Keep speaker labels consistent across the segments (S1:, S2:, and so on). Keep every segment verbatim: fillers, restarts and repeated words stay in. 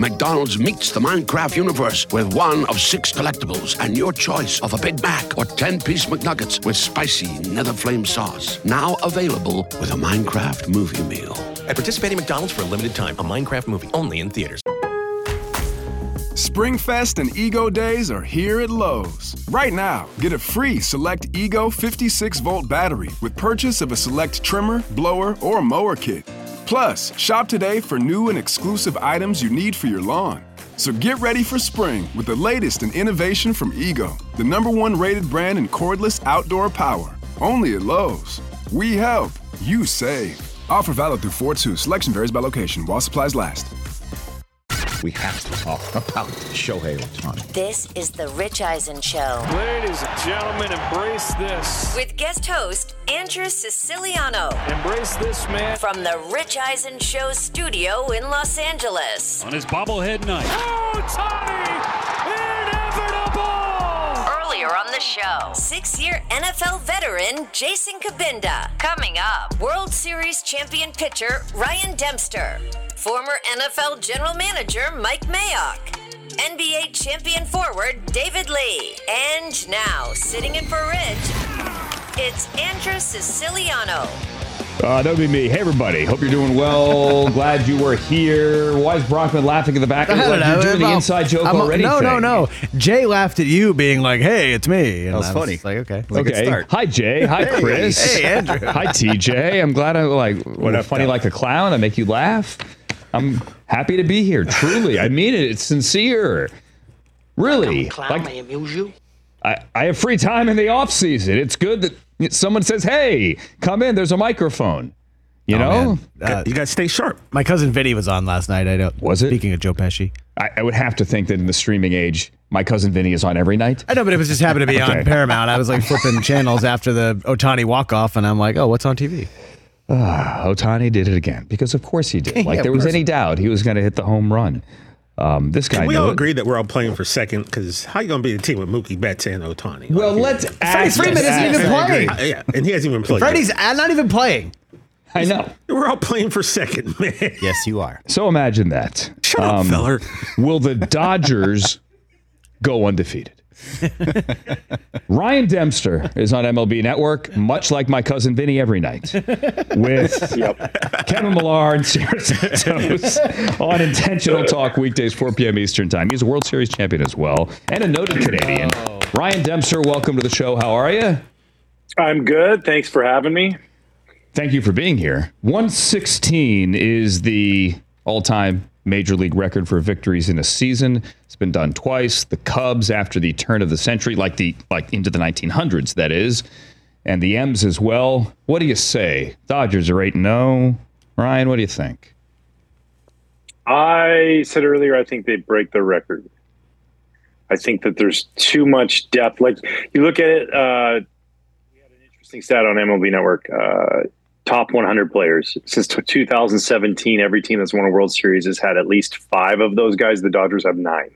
S1: McDonald's meets the Minecraft universe with one of six collectibles and your choice of a Big Mac or ten-piece McNuggets with spicy Nether Flame sauce. Now available with a Minecraft movie meal.
S2: At participating McDonald's for a limited time. A Minecraft movie only in theaters.
S3: Springfest and Ego Days are here at Lowe's. Right now, get a free Select Ego fifty-six volt battery with purchase of a Select trimmer, blower, or mower kit. Plus, shop today for new and exclusive items you need for your lawn. So get ready for spring with the latest in innovation from Ego, the number one rated brand in cordless outdoor power. Only at Lowe's. We help, you save. Offer valid through four two. Selection varies by location while supplies last.
S4: We have to talk about Shohei Ohtani.
S5: This is the Rich Eisen Show.
S6: Ladies and gentlemen, embrace this.
S5: With guest host Andrew Siciliano.
S6: Embrace this, man.
S5: From the Rich Eisen Show studio in Los Angeles.
S7: On his bobblehead night.
S6: Ohtani! Inevitable!
S5: Earlier on the show, six-year N F L veteran Jason Kabinda. Coming up, World Series champion pitcher Ryan Dempster. Former N F L general manager Mike Mayock. N B A champion forward David Lee. And now, sitting in for Rich, it's Andrew Siciliano.
S8: Uh, that would be me. Hey, everybody. Hope you're doing well. Glad you were here. Why is Brockman laughing in the back?
S9: I don't
S8: Like
S9: know.
S8: you're doing
S9: I'm,
S8: the inside joke
S9: I'm,
S8: already
S9: No,
S8: thing.
S9: no, no. Jay laughed at you being like, hey, it's me. And
S4: That was
S9: I
S4: funny.
S9: Like, okay.
S4: Like a
S8: Okay.
S4: start.
S8: Hi, Jay. Hi, Chris.
S9: Hey, Andrew.
S8: Hi, T J. I'm glad I like when I'm
S4: up,
S8: funny
S4: though?
S8: like a clown. I make you laugh. I'm happy to be here. Truly, I mean it. It's sincere. Really.
S10: Clown,
S8: Like,
S10: I amuse you.
S8: I, I have free time in the off season. It's good that someone says, "Hey, come in. There's a microphone." You
S9: Oh,
S8: know.
S9: man. Uh,
S4: You got to stay sharp.
S9: my cousin Vinny was on last night. I don't.
S8: Was it?
S9: Speaking of Joe Pesci.
S8: I, I would have to think that in the streaming age, my cousin Vinny is on every night.
S9: I know, but it was just happened to be
S8: Okay.
S9: on Paramount. I was like flipping channels after the Ohtani walk-off, and I'm like, oh, what's on T V?
S8: Ah, Ohtani did it again because, of course, he did. Like
S9: Yeah,
S8: there
S9: of
S8: was
S9: course.
S8: any doubt he was going to hit the home run. Um, this guy.
S11: Can we
S8: knew
S11: all
S8: it.
S11: agree that we're all playing for second? Because how you going to be a team with Mookie Betts and Ohtani?
S8: Well,
S11: Like,
S8: let's
S11: yeah.
S8: ask.
S9: Freddie Freeman isn't even
S8: ask-
S9: playing.
S11: Uh, yeah, and he hasn't even played.
S9: Freddie's not even playing.
S8: I know.
S11: We're all playing for second, man.
S4: Yes, you are.
S8: So imagine that.
S11: Shut up,
S8: Um,
S11: feller.
S8: Will the Dodgers go undefeated? Ryan Dempster is on M L B Network, much like my cousin Vinny every night, with Kevin Millar and Sarah Santos on Intentional Talk weekdays, four p.m. Eastern Time. He's a World Series champion as well, and a noted Canadian. Ryan Dempster, welcome to the show. How are you?
S12: I'm good. Thanks for having me.
S8: Thank you for being here. one sixteen is the all-time Major League record for victories in a season. It's been done twice. The Cubs after the turn of the century, like the like into the nineteen hundreds, that is, and the M's as well. What do you say? Dodgers are eight and oh. Ryan, what do you think?
S12: I said earlier, I think they break the record. I think that there's too much depth. Like you look at it, uh, we had an interesting stat on M L B Network. Uh, top one hundred players since two thousand seventeen. Every team that's won a World Series has had at least five of those guys. The Dodgers have nine.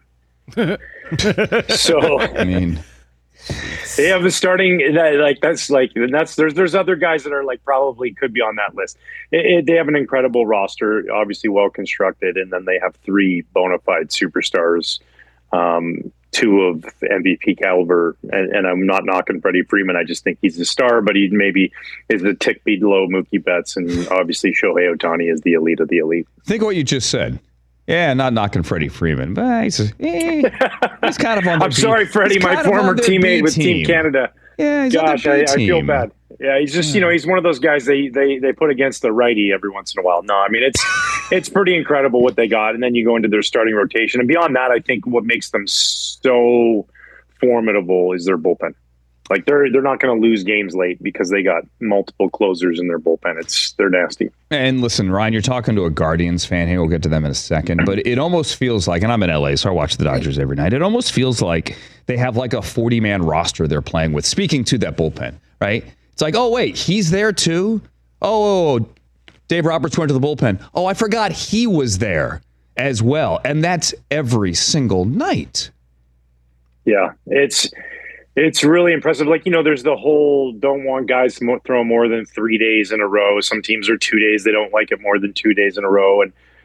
S12: So
S8: I mean,
S12: they have the starting that like that's like that's there's there's other guys that are like probably could be on that list. It, it, they have an incredible roster, obviously well constructed, and then they have three bona fide superstars. Um, two of M V P caliber, and, and I'm not knocking Freddie Freeman. I just think he's a star, but he maybe is the tick below Mookie Betts, and obviously Shohei Ohtani is the elite of the elite.
S8: think of what you just said. Yeah, not knocking Freddie Freeman, but he's, eh, he's kind of on the
S12: I'm sorry,
S8: B,
S12: Freddie, my former teammate with Team Canada.
S8: Yeah, he's
S12: Gosh,
S8: on
S12: I,
S8: the B
S12: I feel
S8: team.
S12: bad. Yeah, he's just, you know, he's one of those guys they, they they put against the righty every once in a while. No, I mean, it's it's pretty incredible what they got. And then you go into their starting rotation. And beyond that, I think what makes them so formidable is their bullpen. Like they're they're not going to lose games late because they got multiple closers in their bullpen. It's they're nasty.
S8: And listen, Ryan, you're talking to a Guardians fan here. We'll get to them in a second. But it almost feels like, and I'm in L A, so I watch the Dodgers every night. It almost feels like they have like a forty-man roster they're playing with. Speaking to that bullpen, right? It's like, oh, wait, he's there too? Oh, oh, oh, Dave Roberts went to the bullpen. Oh, I forgot he was there as well. And that's every single night.
S12: Yeah, it's it's really impressive. Like, you know, there's the whole don't want guys to mo- throw more than three days in a row. Some teams are two days. They don't like it more than two days in a row. And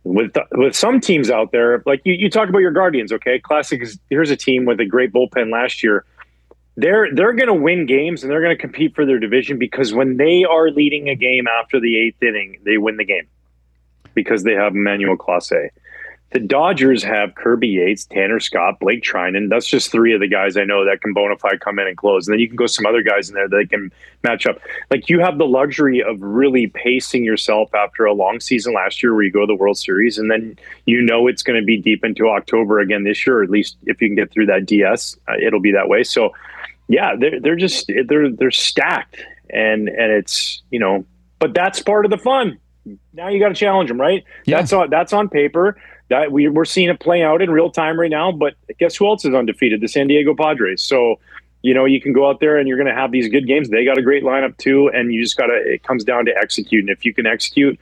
S12: with with some teams out there, like you, you talk about your Guardians, okay? Classic is here's a team with a great bullpen last year. They're they're going to win games and they're going to compete for their division because when they are leading a game after the eighth inning, they win the game because they have Emmanuel Clase. The Dodgers have Kirby Yates, Tanner Scott, Blake Trinan. That's just three of the guys I know that can bona fide come in and close. And then you can go some other guys in there that they can match up. Like you have the luxury of really pacing yourself after a long season last year where you go to the World Series. And then you know it's going to be deep into October again this year, or at least if you can get through that D S, uh, it'll be that way. So, yeah, they're, they're just they're they're stacked. And, and it's, you know, but that's part of the fun. Now you got to challenge them, right? Yeah. That's on, that's on paper. That we, we're seeing it play out in real time right now, but guess who else is undefeated? The San Diego Padres. So, you know, you can go out there and you're going to have these good games. They got a great lineup too, and you just got to, it comes down to execute. And if you can execute,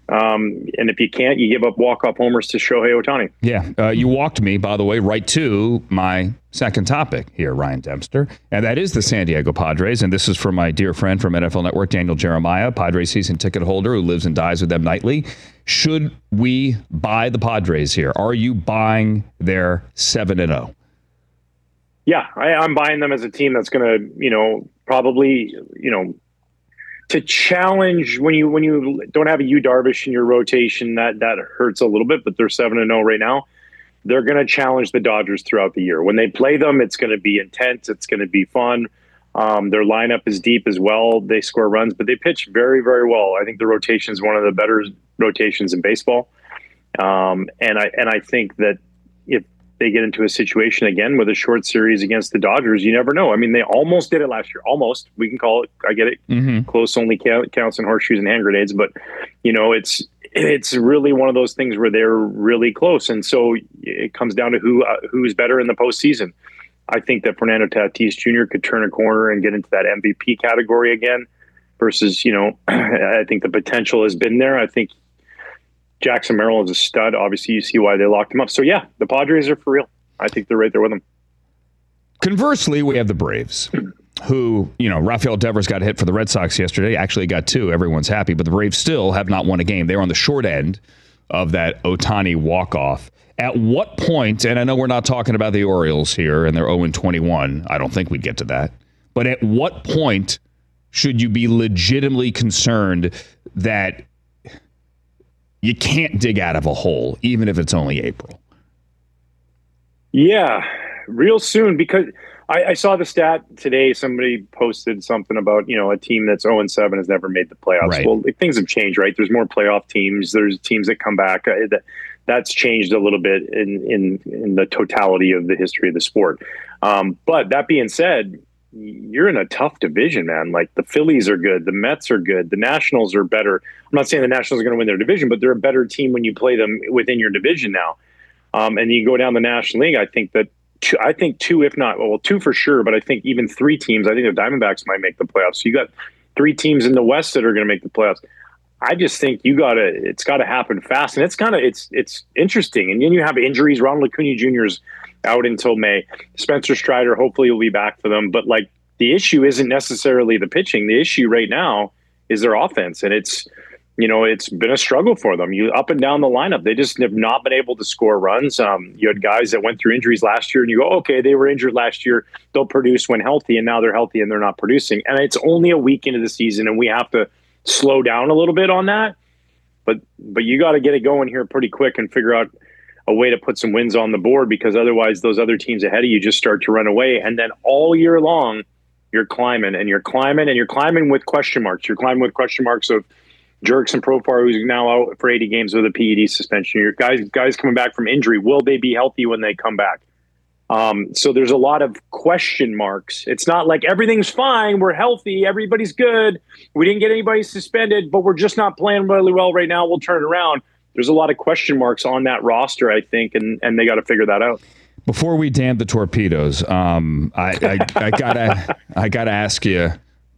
S12: um, and if you can't, you give up walk-off homers to Shohei Ohtani.
S8: Yeah, uh, you walked me, by the way, right to my second topic here, Ryan Dempster, and that is the San Diego Padres. And this is from my dear friend from N F L Network, Daniel Jeremiah, Padres season ticket holder who lives and dies with them nightly. Should we buy the Padres here? Are you buying their seven and oh?
S12: Yeah, I, I'm buying them as a team that's going to, you know, probably, you know, to challenge when you when you don't have a Yu Darvish in your rotation, that that hurts a little bit. But they're seven and zero right now. They're going to challenge the Dodgers throughout the year. When they play them, it's going to be intense. It's going to be fun. Um, their lineup is deep as well. They score runs, but they pitch very, very well. I think the rotation is one of the better rotations in baseball. Um, and I and I think that if they get into a situation again with a short series against the Dodgers, you never know. I mean, they almost did it last year. Almost. We can call it, I get it, mm-hmm. close only count, counts in horseshoes and hand grenades. But, you know, it's it's really one of those things where they're really close. And so it comes down to who uh, who's better in the postseason. I think that Fernando Tatis Junior could turn a corner and get into that M V P category again versus, you know, I think the potential has been there. I think Jackson Merrill is a stud. Obviously, you see why they locked him up. So, yeah, the Padres are for real. I think they're right there with them.
S8: Conversely, we have the Braves, who, you know, Rafael Devers got hit for the Red Sox yesterday. Actually got two. Everyone's happy. But the Braves still have not won a game. They're on the short end of that Ohtani walk-off. At what point, and I know we're not talking about the Orioles here, and they're oh and twenty-one. I don't think we'd get to that. But at what point should you be legitimately concerned that you can't dig out of a hole, even if it's only April?
S12: Yeah, real soon, because I, I saw the stat today. Somebody posted something about, you know, a team that's oh and seven has never made the playoffs. Right. Well, things have changed, right? There's more playoff teams. There's teams that come back. Uh, that, that's changed a little bit in, in, in the totality of the history of the sport. Um, but that being said, you're in a tough division, man. Like the Phillies are good. The Mets are good. The Nationals are better. I'm not saying the Nationals are going to win their division, but they're a better team when you play them within your division now. Um, and you go down the National League. I think that two, I think two, if not, well, two for sure, but I think even three teams, I think the Diamondbacks might make the playoffs. So you got three teams in the West that are going to make the playoffs. I just think you got to, it's got to happen fast. And it's kind of, it's, it's interesting. And then you have injuries. Ronald Acuna Junior's out until May. Spencer Strider hopefully will be back for them. But like the issue isn't necessarily the pitching. The issue right now is their offense. And it's, you know, it's been a struggle for them. You up and down the lineup, they just have not been able to score runs. Um, you had guys that went through injuries last year and you go, okay, they were injured last year. They'll produce when healthy, and now they're healthy and they're not producing. And it's only a week into the season and we have to slow down a little bit on that. But, but you got to get it going here pretty quick and figure out a way to put some wins on the board, because otherwise those other teams ahead of you just start to run away. And then all year long, you're climbing and you're climbing and you're climbing with question marks. You're climbing with question marks of Jurickson Profar, who's now out for eighty games with a P E D suspension. Your guys, guys coming back from injury. Will they be healthy when they come back? Um, so there's a lot of question marks. It's not like everything's fine. We're healthy. Everybody's good. We didn't get anybody suspended, but we're just not playing really well right now. We'll turn it around. There's a lot of question marks on that roster, I think, and, and they got to figure that out.
S8: Before we damn the torpedoes, um, I, I, I gotta I gotta ask you,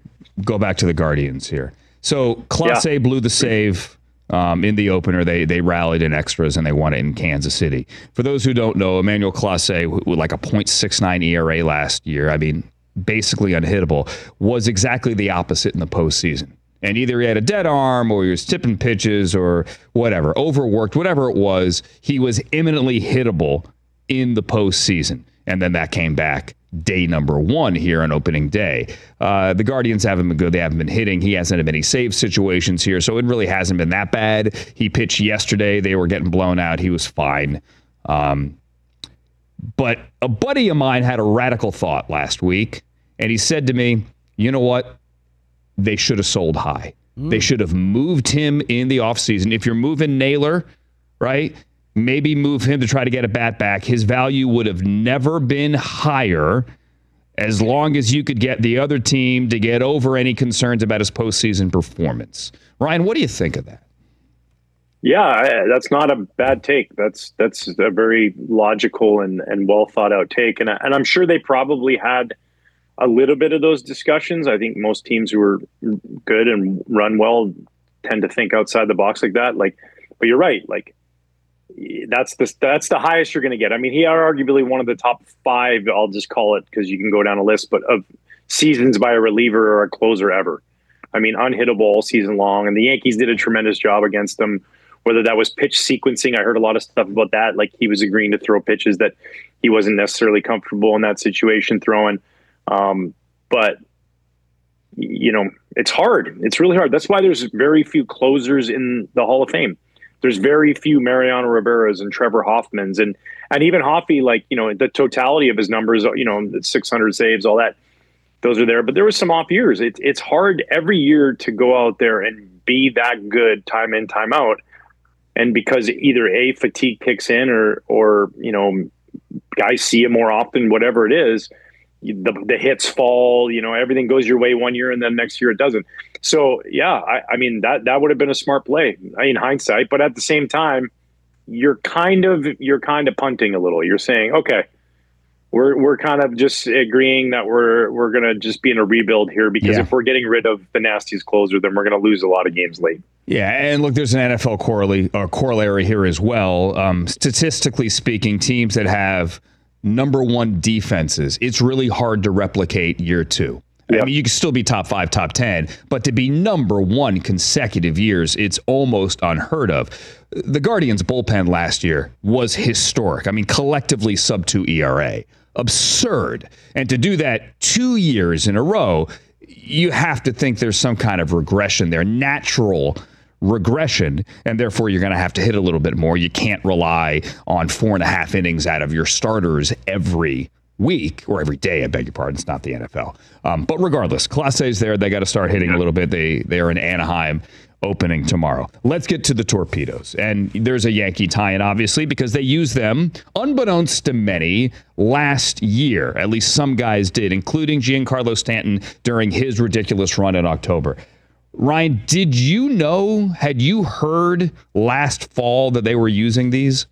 S8: go back to the Guardians here. So Clase yeah. blew the save um, in the opener. They they rallied in extras and they won it in Kansas City. For those who don't know, Emmanuel Clase, with like a point six nine E R A last year, I mean, basically unhittable, was exactly the opposite in the postseason. And either he had a dead arm or he was tipping pitches or whatever, overworked, whatever it was, he was imminently hittable in the postseason. And then that came back day number one here on opening day. Uh, the Guardians haven't been good. They haven't been hitting. He hasn't had many save situations here, so it really hasn't been that bad. He pitched yesterday. They were getting blown out. He was fine. Um, but a buddy of mine had a radical thought last week, and he said to me, you know what? They should have sold high. Mm. They should have moved him in the offseason. If you're moving Naylor, right, maybe move him to try to get a bat back. His value would have never been higher as long as you could get the other team to get over any concerns about his postseason performance. Ryan, what do you think of that?
S12: Yeah, I, that's not a bad take. That's that's a very logical and, and well thought out take. And, and I'm sure they probably had a little bit of those discussions. I think most teams who are good and run well tend to think outside the box like that. Like, but you're right. Like, that's the that's the highest you're going to get. I mean, he are arguably one of the top five. I'll just call it because you can go down a list, but of seasons by a reliever or a closer ever. I mean, unhittable all season long, and the Yankees did a tremendous job against them. Whether that was pitch sequencing, I heard a lot of stuff about that. Like he was agreeing to throw pitches that he wasn't necessarily comfortable in that situation throwing. Um, but, you know, it's hard. It's really hard. That's why there's very few closers in the Hall of Fame. There's very few Mariano Rivera's and Trevor Hoffmans. And and even Hoffy, like, you know, the totality of his numbers, you know, six hundred saves, all that, those are there. But there was some off years. It, it's hard every year to go out there and be that good time in, time out. And because either A, fatigue kicks in or, or you know, guys see it more often, whatever it is, the, the hits fall, you know, everything goes your way one year and then next year it doesn't. So, yeah, I, I mean, that, that would have been a smart play in hindsight. But at the same time, you're kind of you're kind of punting a little. You're saying, OK, we're we're kind of just agreeing that we're we're going to just be in a rebuild here, because yeah. if we're getting rid of the nastiest closer, then we're going to lose a lot of games late.
S8: Yeah, and look, there's an N F L corollary, uh, corollary here as well. Um, statistically speaking, teams that have number one defenses, it's really hard to replicate year two. Yep. I mean, you can still be top five, top ten, but to be number one consecutive years, it's almost unheard of. The Guardians' bullpen last year was historic. I mean, collectively sub two E R A. Absurd. And to do that two years in a row, you have to think there's some kind of regression there, natural regression, and therefore you're going to have to hit a little bit more. You can't rely on four and a half innings out of your starters every week or every day. I beg your pardon. It's not the N F L. Um, but regardless, Clase's there. They got to start hitting a little bit. They they are in Anaheim opening tomorrow. Let's get to the Torpedoes. And there's a Yankee tie-in, obviously, because they used them, unbeknownst to many, last year. At least some guys did, including Giancarlo Stanton during his ridiculous run in October. Ryan, did you know, had you heard last fall that they were using these?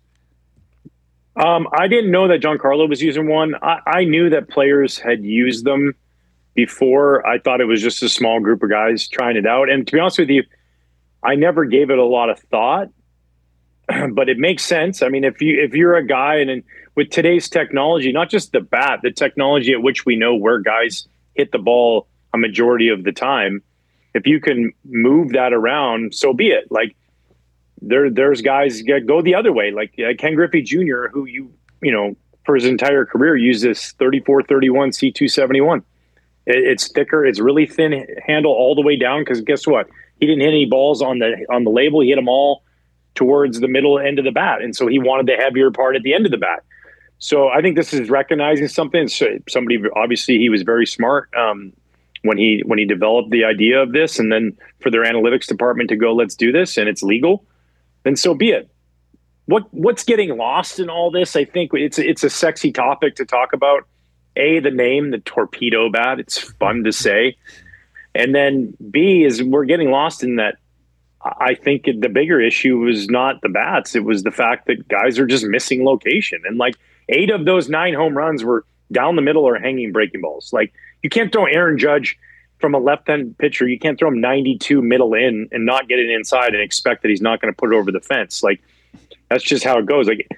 S12: Um, I didn't know that Giancarlo was using one. I, I knew that players had used them before. I thought it was just a small group of guys trying it out. And to be honest with you, I never gave it a lot of thought, but it makes sense. I mean, if you if you're a guy, and, and with today's technology, not just the bat, the technology at which we know where guys hit the ball a majority of the time, if you can move that around, so be it. Like there, there's guys that go the other way, like uh, Ken Griffey Junior, who you you know for his entire career used this thirty-four thirty-one C two seventy-one. It, it's thicker, it's really thin handle all the way down, because guess what? He didn't hit any balls on the on the label. He hit them all towards the middle end of the bat, and so he wanted the heavier part at the end of the bat. So I think this is recognizing something. So somebody, obviously, he was very smart um, when he when he developed the idea of this, and then for their analytics department to go, let's do this, and it's legal, then so be it. What what's getting lost in all this? I think it's it's a sexy topic to talk about. A, the name, the torpedo bat. It's fun to say. And then B is we're getting lost in that. I think the bigger issue was not the bats. It was the fact that guys are just missing location. And like eight of those nine home runs were down the middle or hanging breaking balls. Like you can't throw Aaron Judge from a left-hand pitcher. You can't throw him ninety-two middle in and not get it inside and expect that he's not going to put it over the fence. Like that's just how it goes. Like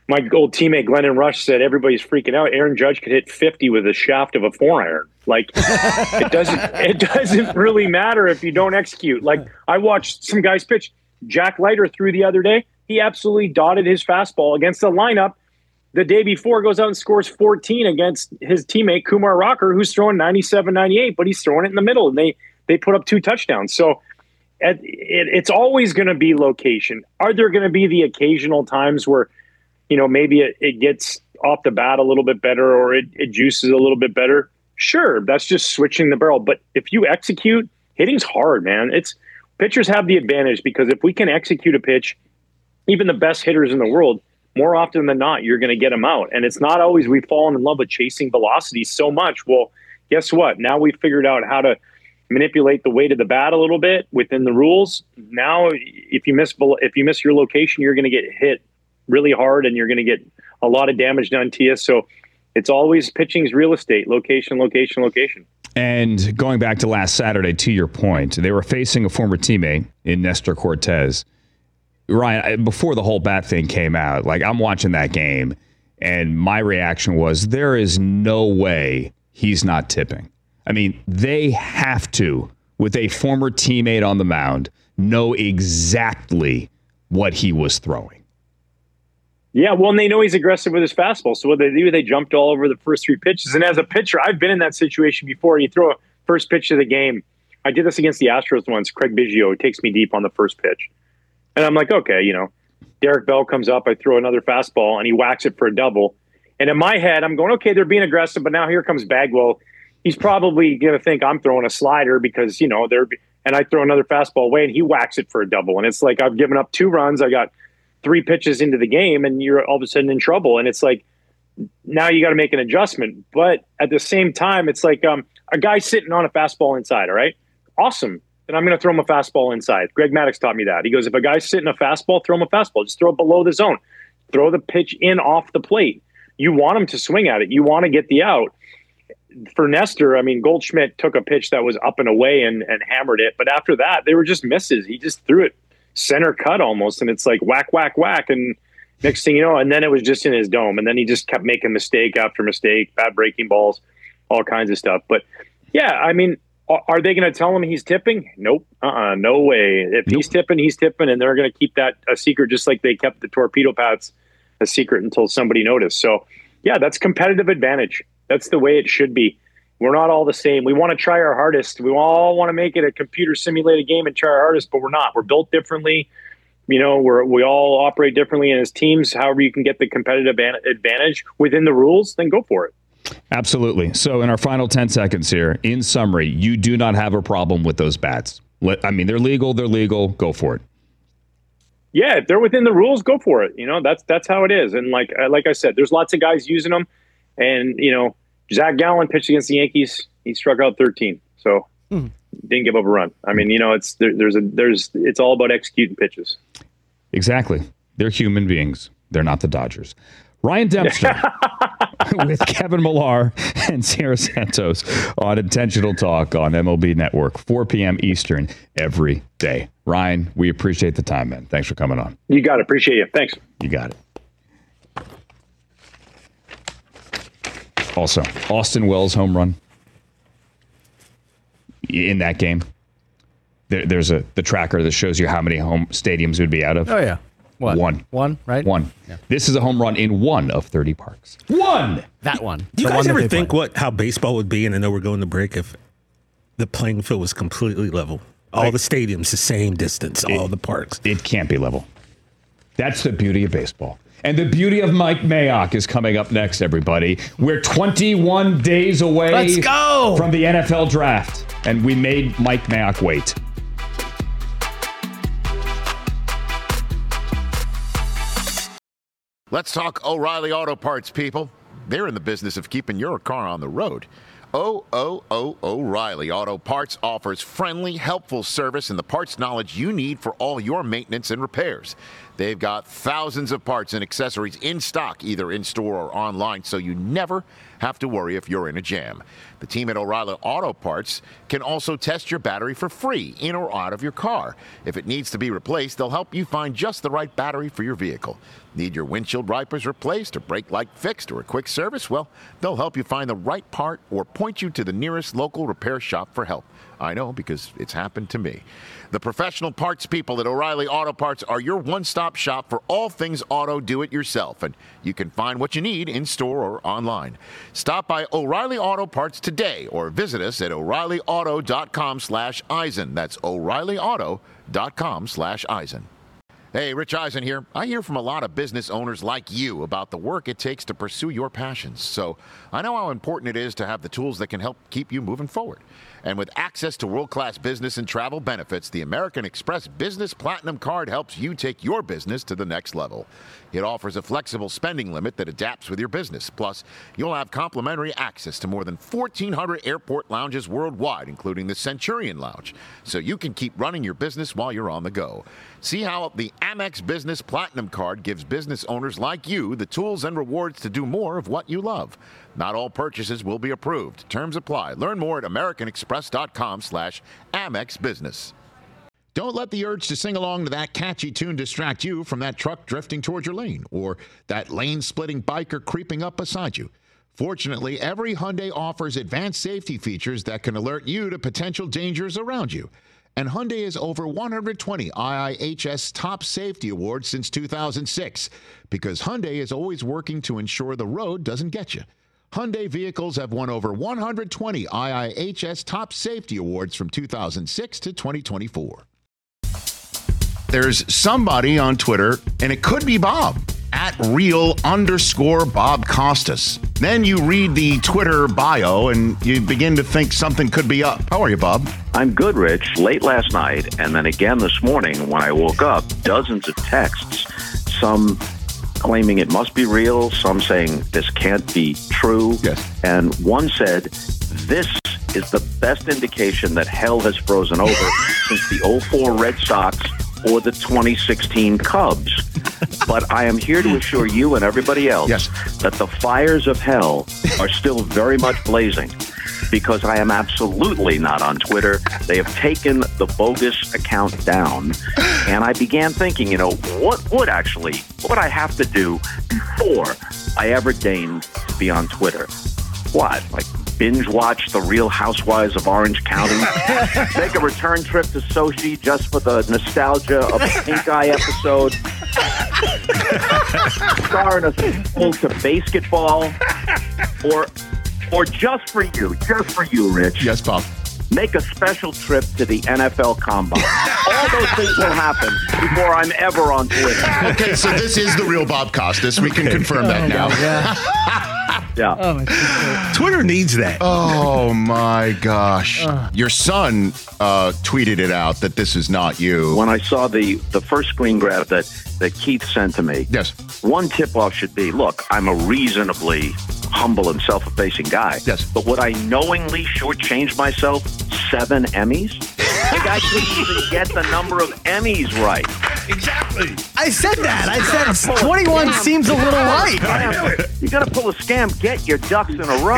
S12: my old teammate Glennon Rush said everybody's freaking out. Aaron Judge could hit fifty with a shaft of a four iron. Like it doesn't it doesn't really matter if you don't execute. Like I watched some guys pitch. Jack Leiter threw the other day. He absolutely dotted his fastball against the lineup. The day before goes out and scores fourteen against his teammate Kumar Rocker, who's throwing ninety-seven, ninety-eight, but he's throwing it in the middle, and they they put up two touchdowns. So it, it, it's always going to be location. Are there going to be the occasional times where, you know, maybe it, it gets off the bat a little bit better or it, it juices a little bit better? Sure, that's just switching the barrel. But if you execute, hitting's hard, man. It's pitchers have the advantage because if we can execute a pitch, even the best hitters in the world, more often than not, you're going to get them out. And it's not always we've fallen in love with chasing velocity so much. Well, guess what? Now we've figured out how to manipulate the weight of the bat a little bit within the rules. Now, if you miss if you miss your location, you're going to get hit really hard and you're going to get a lot of damage done to you. So it's always pitching's real estate, location, location, location.
S8: And going back to last Saturday, to your point, they were facing a former teammate in Nestor Cortez. Ryan, before the whole bat thing came out, like I'm watching that game and my reaction was there is no way he's not tipping. I mean, they have to, with a former teammate on the mound, know exactly what he was throwing.
S12: Yeah, well, and they know he's aggressive with his fastball. So what they do, they jumped all over the first three pitches. And as a pitcher, I've been in that situation before. You throw a first pitch of the game. I did this against the Astros once. Craig Biggio takes me deep on the first pitch. And I'm like, okay, you know, Derek Bell comes up. I throw another fastball, and he whacks it for a double. And in my head, I'm going, okay, they're being aggressive. But now here comes Bagwell. He's probably going to think I'm throwing a slider because, you know, they're – and I throw another fastball away, and he whacks it for a double. And it's like I've given up two runs. I got – three pitches into the game and you're all of a sudden in trouble. And it's like, now you got to make an adjustment. But at the same time, it's like um, a guy sitting on a fastball inside. All right. Awesome. Then I'm going to throw him a fastball inside. Greg Maddux taught me that. He goes, if a guy's sitting a fastball, throw him a fastball. Just throw it below the zone. Throw the pitch in off the plate. You want him to swing at it. You want to get the out. For Nestor, I mean, Goldschmidt took a pitch that was up and away and, and hammered it. But after that, they were just misses. He just threw it center cut almost, and it's like whack, whack, whack, and next thing you know, and then it was just in his dome, and then he just kept making mistake after mistake, bad breaking balls, all kinds of stuff. But yeah, I mean, are they going to tell him he's tipping? Nope. Uh-uh, no way. If nope. he's tipping, he's tipping, and they're going to keep that a secret, just like they kept the torpedo pads a secret until somebody noticed. So yeah, that's competitive advantage. That's the way it should be. We're not all the same. We want to try our hardest. We all want to make it a computer simulated game and try our hardest, but we're not. We're built differently. You know, we're, we all operate differently. And as teams, however you can get the competitive advantage within the rules, then go for it.
S8: Absolutely. So in our final ten seconds here, in summary, you do not have a problem with those bats. I mean, they're legal. They're legal. Go for it.
S12: Yeah, if they're within the rules, go for it. You know, that's that's how it is. And like like I said, there's lots of guys using them. And, you know, Zach Gallen pitched against the Yankees. He struck out thirteen, so mm. didn't give up a run. I mean, you know, it's there, there's a there's it's all about executing pitches.
S8: Exactly. They're human beings. They're not the Dodgers. Ryan Dempster with Kevin Millar and Sierra Santos on Intentional Talk on M L B Network, four p.m. Eastern every day. Ryan, we appreciate the time, man. Thanks for coming on.
S12: You got it. Appreciate you. Thanks.
S8: You got it. Also, Austin Wells home run in that game. There, there's a the tracker that shows you how many home stadiums it would be out of.
S9: Oh, yeah. What?
S8: One.
S9: One, right?
S8: One. Yeah. This is a home run in one of thirty parks. One!
S9: That one.
S11: Do you
S9: the
S11: guys
S9: one
S11: ever think
S9: play.
S11: what how baseball would be, and I know we're going to break, if the playing field was completely level? All like, the stadiums the same distance, it, all the parks.
S8: It can't be level. That's the beauty of baseball. And the beauty of Mike Mayock is coming up next, everybody. We're twenty-one days away
S9: Let's go!
S8: from the N F L draft, and we made Mike Mayock wait.
S7: Let's talk O'Reilly Auto Parts, people. They're in the business of keeping your car on the road. O O O O'Reilly Auto Parts offers friendly, helpful service and the parts knowledge you need for all your maintenance and repairs. They've got thousands of parts and accessories in stock, either in-store or online, so you never have to worry if you're in a jam. The team at O'Reilly Auto Parts can also test your battery for free, in or out of your car. If it needs to be replaced, they'll help you find just the right battery for your vehicle. Need your windshield wipers replaced or brake light fixed or a quick service? Well, they'll help you find the right part or point you to the nearest local repair shop for help. I know, because it's happened to me. The professional parts people at O'Reilly Auto Parts are your one-stop shop for all things auto do-it-yourself, and you can find what you need in-store or online. Stop by O'Reilly Auto Parts today or visit us at O'Reilly Auto dot com slash Eisen. That's O'Reilly Auto dot com slash Eisen. Hey, Rich Eisen here. I hear from a lot of business owners like you about the work it takes to pursue your passions. So I know how important it is to have the tools that can help keep you moving forward. And with access to world-class business and travel benefits, the American Express Business Platinum Card helps you take your business to the next level. It offers a flexible spending limit that adapts with your business. Plus, you'll have complimentary access to more than fourteen hundred airport lounges worldwide, including the Centurion Lounge, so you can keep running your business while you're on the go. See how the Amex Business Platinum Card gives business owners like you the tools and rewards to do more of what you love. Not all purchases will be approved. Terms apply. Learn more at americanexpress.com slash Amex Business. Don't let the urge to sing along to that catchy tune distract you from that truck drifting towards your lane or that lane-splitting biker creeping up beside you. Fortunately, every Hyundai offers advanced safety features that can alert you to potential dangers around you. And Hyundai has over one hundred twenty I I H S Top Safety Awards since two thousand six, because Hyundai is always working to ensure the road doesn't get you. Hyundai vehicles have won over one hundred twenty I I H S Top Safety Awards from two thousand six to twenty twenty-four. There's somebody on Twitter, and it could be Bob, at real underscore Bob Costas. Then you read the Twitter bio, and you begin to think something could be up. How are you, Bob?
S10: I'm good, Rich. Late last night, and then again this morning when I woke up, dozens of texts, some claiming it must be real, some saying this can't be true.
S7: Yes.
S10: And one said, this is the best indication that hell has frozen over since the oh four Red Sox or the twenty sixteen Cubs. But I am here to assure you and everybody else
S7: yes.
S10: that the fires of hell are still very much blazing, because I am absolutely not on Twitter. They have taken the bogus account down. And I began thinking, you know, what would actually, what would I have to do before I ever deigned to be on Twitter? What? Like binge watch The Real Housewives of Orange County? Make a return trip to Sochi just for the nostalgia of the Pink Eye episode? Star in a sequel to Basketball? Or, or just for you, just for you, Rich.
S7: Yes, Bob.
S10: Make a special trip to the N F L Combine. All those things will happen before I'm ever on Twitter.
S7: Okay, so this is the real Bob Costas. We can confirm that now.
S10: Yeah.
S9: Oh, my
S11: Twitter needs that.
S7: Oh, my gosh.
S9: Uh.
S7: Your son uh, tweeted it out that this is not you.
S10: When I saw the, the first screen grab that, that Keith sent to me,
S7: yes.
S10: one tip-off should be, look, I'm a reasonably humble and self-effacing guy.
S7: Yes.
S10: But would I knowingly shortchange myself seven Emmys? Like I couldn't even get the number of Emmys right.
S11: Exactly.
S9: I said that. I said twenty-one seems a little light.
S10: You got to pull a scam. Get your ducks in a row.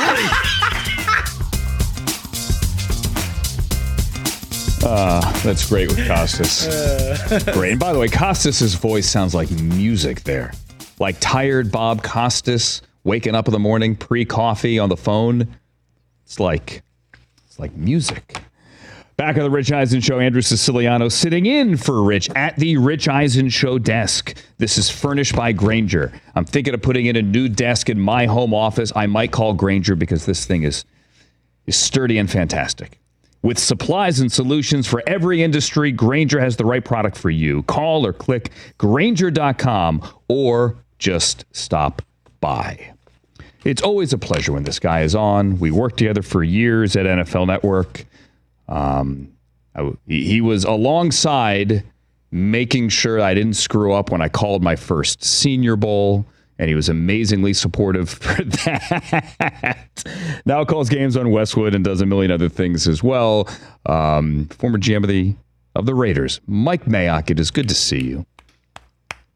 S8: Uh, that's great with Costas. Great. And by the way, Costas' voice sounds like music there. Like tired Bob Costas waking up in the morning, pre-coffee on the phone. It's like, it's like music. Back on the Rich Eisen Show, Andrew Siciliano sitting in for Rich at the Rich Eisen Show desk. This is furnished by Grainger. I'm thinking of putting in a new desk in my home office. I might call Grainger because this thing is, is sturdy and fantastic. With supplies and solutions for every industry, Grainger has the right product for you. Call or click Grainger dot com or just stop by. It's always a pleasure when this guy is on. We worked together for years at N F L Network. Um, I, he was alongside making sure I didn't screw up when I called my first Senior Bowl, and he was amazingly supportive for that. Now calls games on Westwood and does a million other things as well. Um, former G M of the of the Raiders, Mike Mayock. It is good to see you.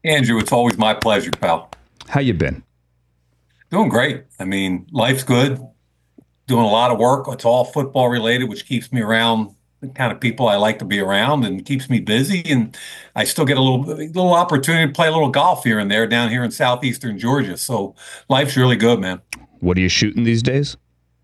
S13: Andrew, it's always my pleasure, pal.
S8: How you been?
S13: Doing great. I mean, life's good. Doing a lot of work. It's all football related, which keeps me around the kind of people I like to be around and keeps me busy. And I still get a little little opportunity to play a little golf here and there down here in southeastern Georgia. So life's really good, man.
S8: What are you shooting these days?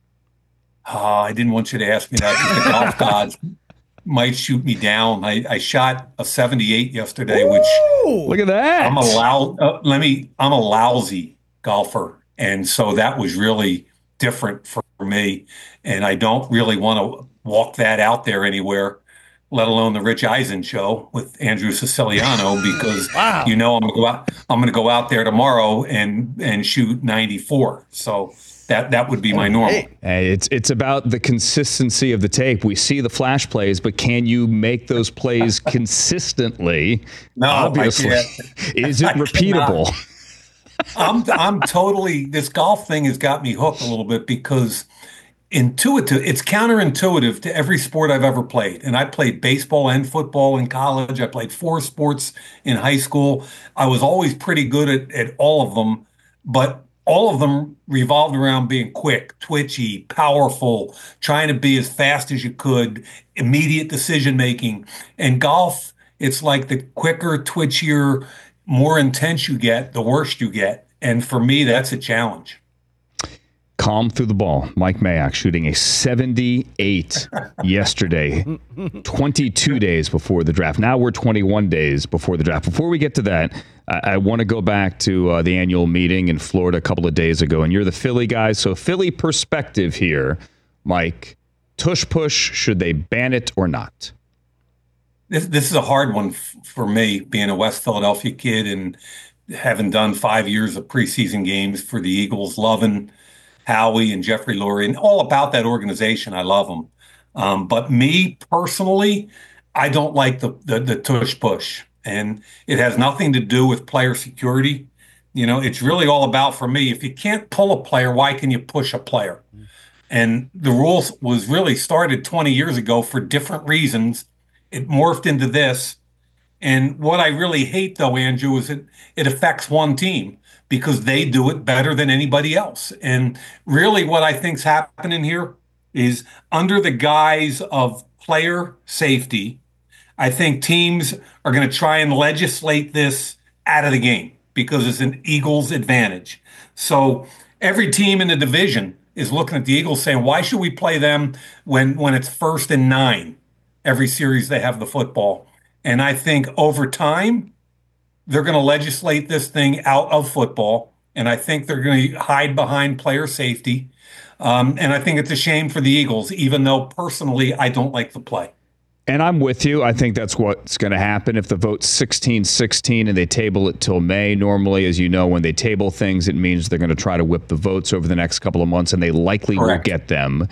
S13: Oh, I didn't want you to ask me that. The golf gods might shoot me down. I, I shot a seventy-eight yesterday, which
S8: Ooh, look at that.
S13: I'm a lou- uh, let me. I'm a lousy golfer, and so that was really different for me. And I don't really want to walk that out there anywhere, let alone the Rich Eisen show with Andrew Siciliano, because wow. you know I'm gonna go out. I'm going to go out there tomorrow and and shoot ninety-four. So. That that would be my normal.
S8: Hey, it's it's about the consistency of the tape. We see the flash plays, but can you make those plays consistently?
S13: No,
S8: obviously. Is it repeatable?
S13: I'm I'm totally. This golf thing has got me hooked a little bit because intuitive. It's counterintuitive to every sport I've ever played, and I played baseball and football in college. I played four sports in high school. I was always pretty good at at all of them, but all of them revolved around being quick, twitchy, powerful, trying to be as fast as you could, immediate decision making. And golf, it's like the quicker, twitchier, more intense you get, the worse you get. And for me, that's a challenge.
S8: Calm through the ball. Mike Mayock shooting a seventy-eight yesterday, twenty-two days before the draft. Now we're twenty-one days before the draft. Before we get to that, I, I want to go back to uh, the annual meeting in Florida a couple of days ago, and you're the Philly guy, so Philly perspective here. Mike, tush push, should they ban it or not?
S13: This, this is a hard one f- for me, being a West Philadelphia kid and having done five years of preseason games for the Eagles, loving Howie and Jeffrey Lurie, and all about that organization. I love them. Um, but me personally, I don't like the, the the tush push. And it has nothing to do with player security. You know, it's really all about, for me, if you can't pull a player, why can you push a player? And the rules was really started twenty years ago for different reasons. It morphed into this. And what I really hate, though, Andrew, is it, it affects one team, because they do it better than anybody else. And really what I think's happening here is, under the guise of player safety, I think teams are going to try and legislate this out of the game because it's an Eagles advantage. So every team in the division is looking at the Eagles saying, why should we play them when, when it's first and nine every series they have the football? And I think over time, they're going to legislate this thing out of football, and I think they're going to hide behind player safety. Um, and I think it's a shame for the Eagles, even though personally I don't like the play.
S8: And I'm with you. I think that's what's going to happen if the vote's sixteen sixteen and they table it till May. Normally, as you know, when they table things, it means they're going to try to whip the votes over the next couple of months, and they likely Correct. will get them.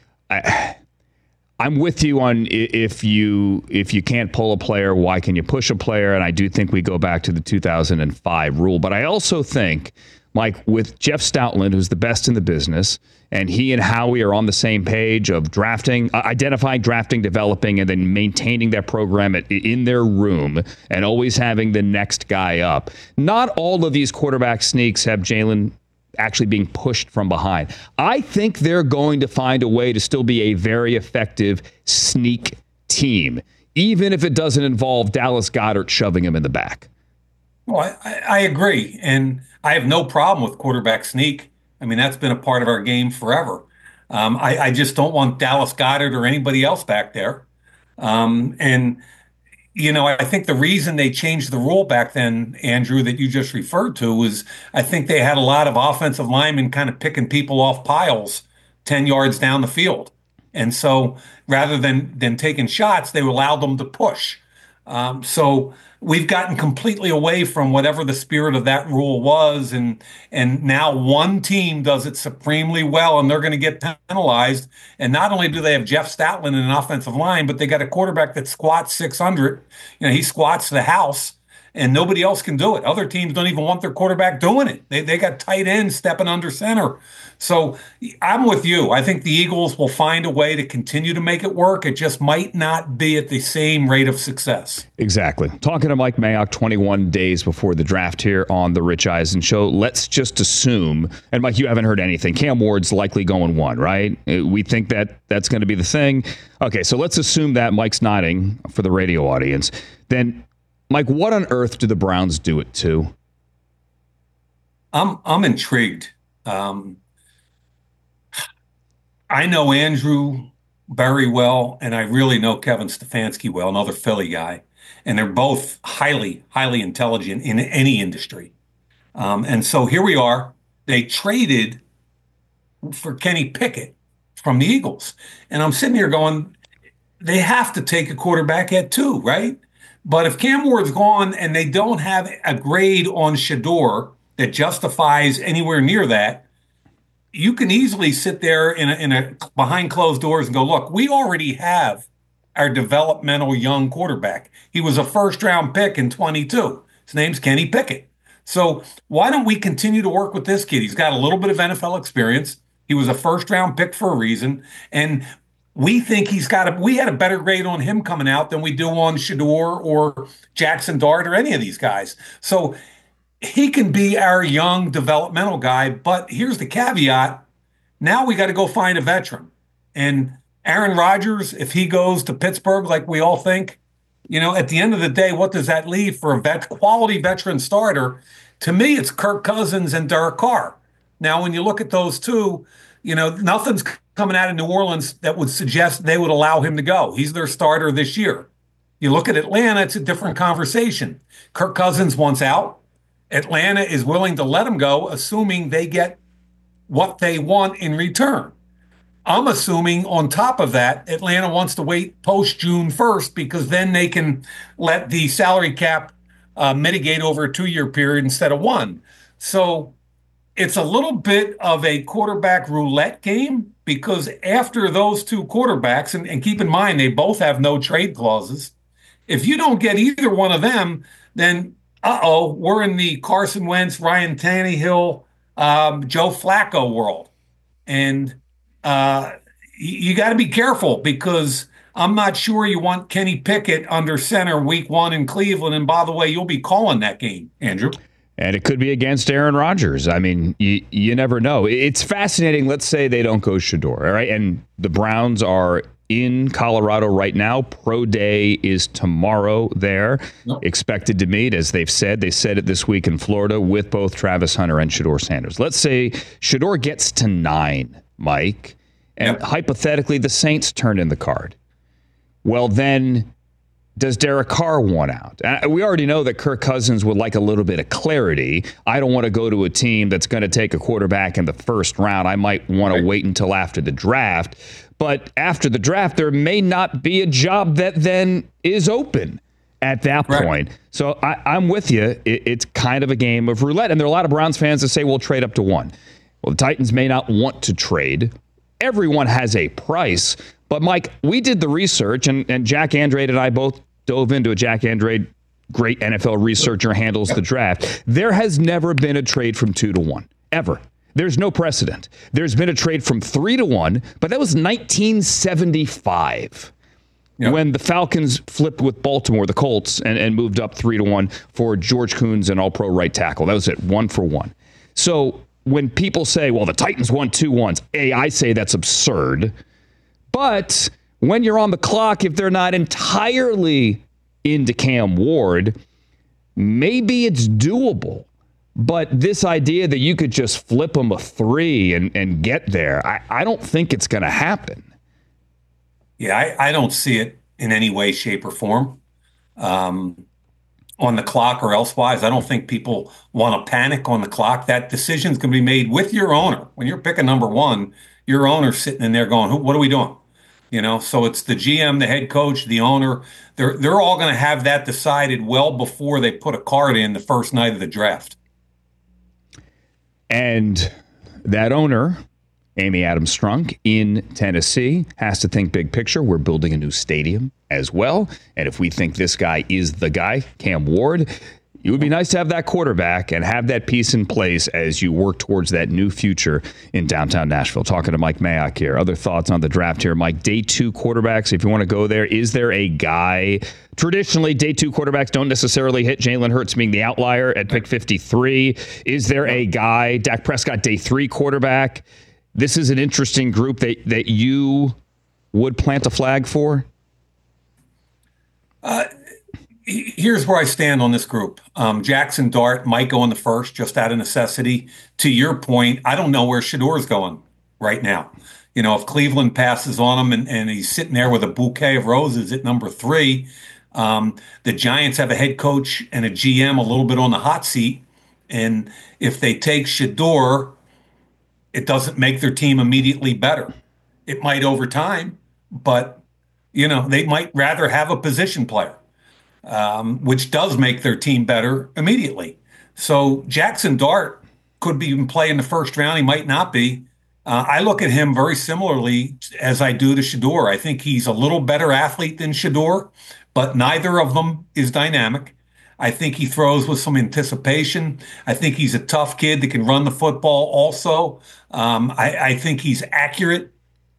S8: I, I'm with you on if you if you can't pull a player, why can you push a player? And I do think we go back to the two thousand five rule. But I also think, Mike, with Jeff Stoutland, who's the best in the business, and he and Howie are on the same page of drafting, uh, identifying, drafting, developing, and then maintaining that program at, in their room and always having the next guy up. Not all of these quarterback sneaks have Jalen actually being pushed from behind. I think they're going to find a way to still be a very effective sneak team, even if it doesn't involve Dallas Goedert shoving him in the back.
S13: Well, I, I agree. And I have no problem with quarterback sneak. I mean, that's been a part of our game forever. Um, I, I just don't want Dallas Goedert or anybody else back there. Um, and, you know, I think the reason they changed the rule back then, Andrew, that you just referred to, was I think they had a lot of offensive linemen kind of picking people off piles ten yards down the field. And so rather than, than taking shots, they allowed them to push. Um, so we've gotten completely away from whatever the spirit of that rule was. And, and now one team does it supremely well, and they're going to get penalized. And not only do they have Jeff Stoutland in an offensive line, but they got a quarterback that squats six hundred. You know, he squats the house. and nobody else can do it. Other teams don't even want their quarterback doing it. They they got tight ends stepping under center. So I'm with you. I think the Eagles will find a way to continue to make it work. It just might not be at the same rate of success.
S8: Exactly. Talking to Mike Mayock twenty-one days before the draft here on the Rich Eisen Show. Let's just assume, and Mike, you haven't heard anything. Cam Ward's likely going one, right? We think that that's going to be the thing. Okay, so let's assume that Mike's nodding for the radio audience. Then, Mike, what on earth do the Browns do it to?
S13: I'm I'm intrigued. Um, I know Andrew very well, and I really know Kevin Stefanski well, another Philly guy. And they're both highly, highly intelligent in any industry. Um, and so here we are. They traded for Kenny Pickett from the Eagles. And I'm sitting here going, they have to take a quarterback at two, right? But if Cam Ward's gone and they don't have a grade on Shador that justifies anywhere near that, you can easily sit there in a, in a behind closed doors and go, look, we already have our developmental young quarterback. He was a first round pick in twenty-two. His name's Kenny Pickett. So why don't we continue to work with this kid? He's got a little bit of N F L experience. He was a first round pick for a reason. And we think he's got a, we had a better grade on him coming out than we do on Shador or Jackson Dart or any of these guys. So he can be our young developmental guy, but here's the caveat. Now we got to go find a veteran. And Aaron Rodgers, if he goes to Pittsburgh like we all think, you know, at the end of the day, what does that leave for a vet, quality veteran starter? To me, it's Kirk Cousins and Derek Carr. Now, when you look at those two, you know, nothing's coming out of New Orleans that would suggest they would allow him to go. He's their starter this year. You look at Atlanta, it's a different conversation. Kirk Cousins wants out. Atlanta is willing to let him go, assuming they get what they want in return. I'm assuming on top of that, Atlanta wants to wait post June first because then they can let the salary cap uh, mitigate over a two-year period instead of one. So it's a little bit of a quarterback roulette game because after those two quarterbacks, and, and keep in mind, they both have no trade clauses. If you don't get either one of them, then uh-oh, we're in the Carson Wentz, Ryan Tannehill, um, Joe Flacco world. And uh, you, you got to be careful because I'm not sure you want Kenny Pickett under center week one in Cleveland. And by the way, you'll be calling that game, Andrew.
S8: And it could be against Aaron Rodgers. I mean, you, you never know. It's fascinating. Let's say they don't go Shador, all right? And the Browns are in Colorado right now. Pro Day is tomorrow there. Yep. Expected to meet, as they've said. They said it this week in Florida with both Travis Hunter and Shador Sanders. Let's say Shador gets to nine, Mike, and yep. hypothetically the Saints turn in the card. Well, then does Derek Carr want out? Uh, we already know that Kirk Cousins would like a little bit of clarity. I don't want to go to a team that's going to take a quarterback in the first round. I might want right. to wait until after the draft. But after the draft, there may not be a job that then is open at that right. point. So I, I'm with you. It, it's kind of a game of roulette. And there are a lot of Browns fans that say, we'll trade up to one. Well, the Titans may not want to trade. Everyone has a price. But, Mike, we did the research, and, and Jack Andrade and I both dove into it. Jack Andrade, great N F L researcher, handles the draft. There has never been a trade from two to one, ever. There's no precedent. There's been a trade from three to one, but that was nineteen seventy-five yep. when the Falcons flipped with Baltimore, the Colts, and, and moved up three to one for George Kuhn's and all-pro right tackle. That was it, one for one. So when people say, well, the Titans won two ones, A, I say that's absurd. But when you're on the clock, if they're not entirely into Cam Ward, maybe it's doable. But this idea that you could just flip them a three and, and get there, I, I don't think it's going to happen.
S13: Yeah, I, I don't see it in any way, shape, or form. Um, on the clock or elsewise, I don't think people want to panic on the clock. That decision's going to be made with your owner. When you're picking number one, your owner's sitting in there going, what are we doing? You know, so it's the G M, the head coach, the owner. They're they're all going to have that decided well before they put a card in the first night of the draft.
S8: And that owner, Amy Adams Strunk in Tennessee, has to think big picture. We're building a new stadium as well. And if we think this guy is the guy, Cam Ward, It would be nice to have that quarterback and have that piece in place as you work towards that new future in downtown Nashville. Talking to Mike Mayock here. Other thoughts on the draft here, Mike? Day two quarterbacks, if you want to go there, is there a guy? Traditionally, day two quarterbacks don't necessarily hit. Jalen Hurts being the outlier at pick fifty-three. Is there a guy? Dak Prescott, day three quarterback. This is an interesting group that, that you would plant a flag for?
S13: Uh, here's where I stand on this group. Um, Jackson Dart might go in the first, just out of necessity. To your point, I don't know where Shedeur is going right now. You know, if Cleveland passes on him and, and he's sitting there with a bouquet of roses at number three, um, the Giants have a head coach and a G M a little bit on the hot seat. And if they take Shedeur, it doesn't make their team immediately better. It might over time, but, you know, they might rather have a position player, um, which does make their team better immediately. So Jackson Dart could be even play in the first round. He might not be. Uh, I look at him very similarly as I do to Shedeur. I think he's a little better athlete than Shedeur, but neither of them is dynamic. I think he throws with some anticipation. I think he's a tough kid that can run the football also. Um, I, I think he's accurate.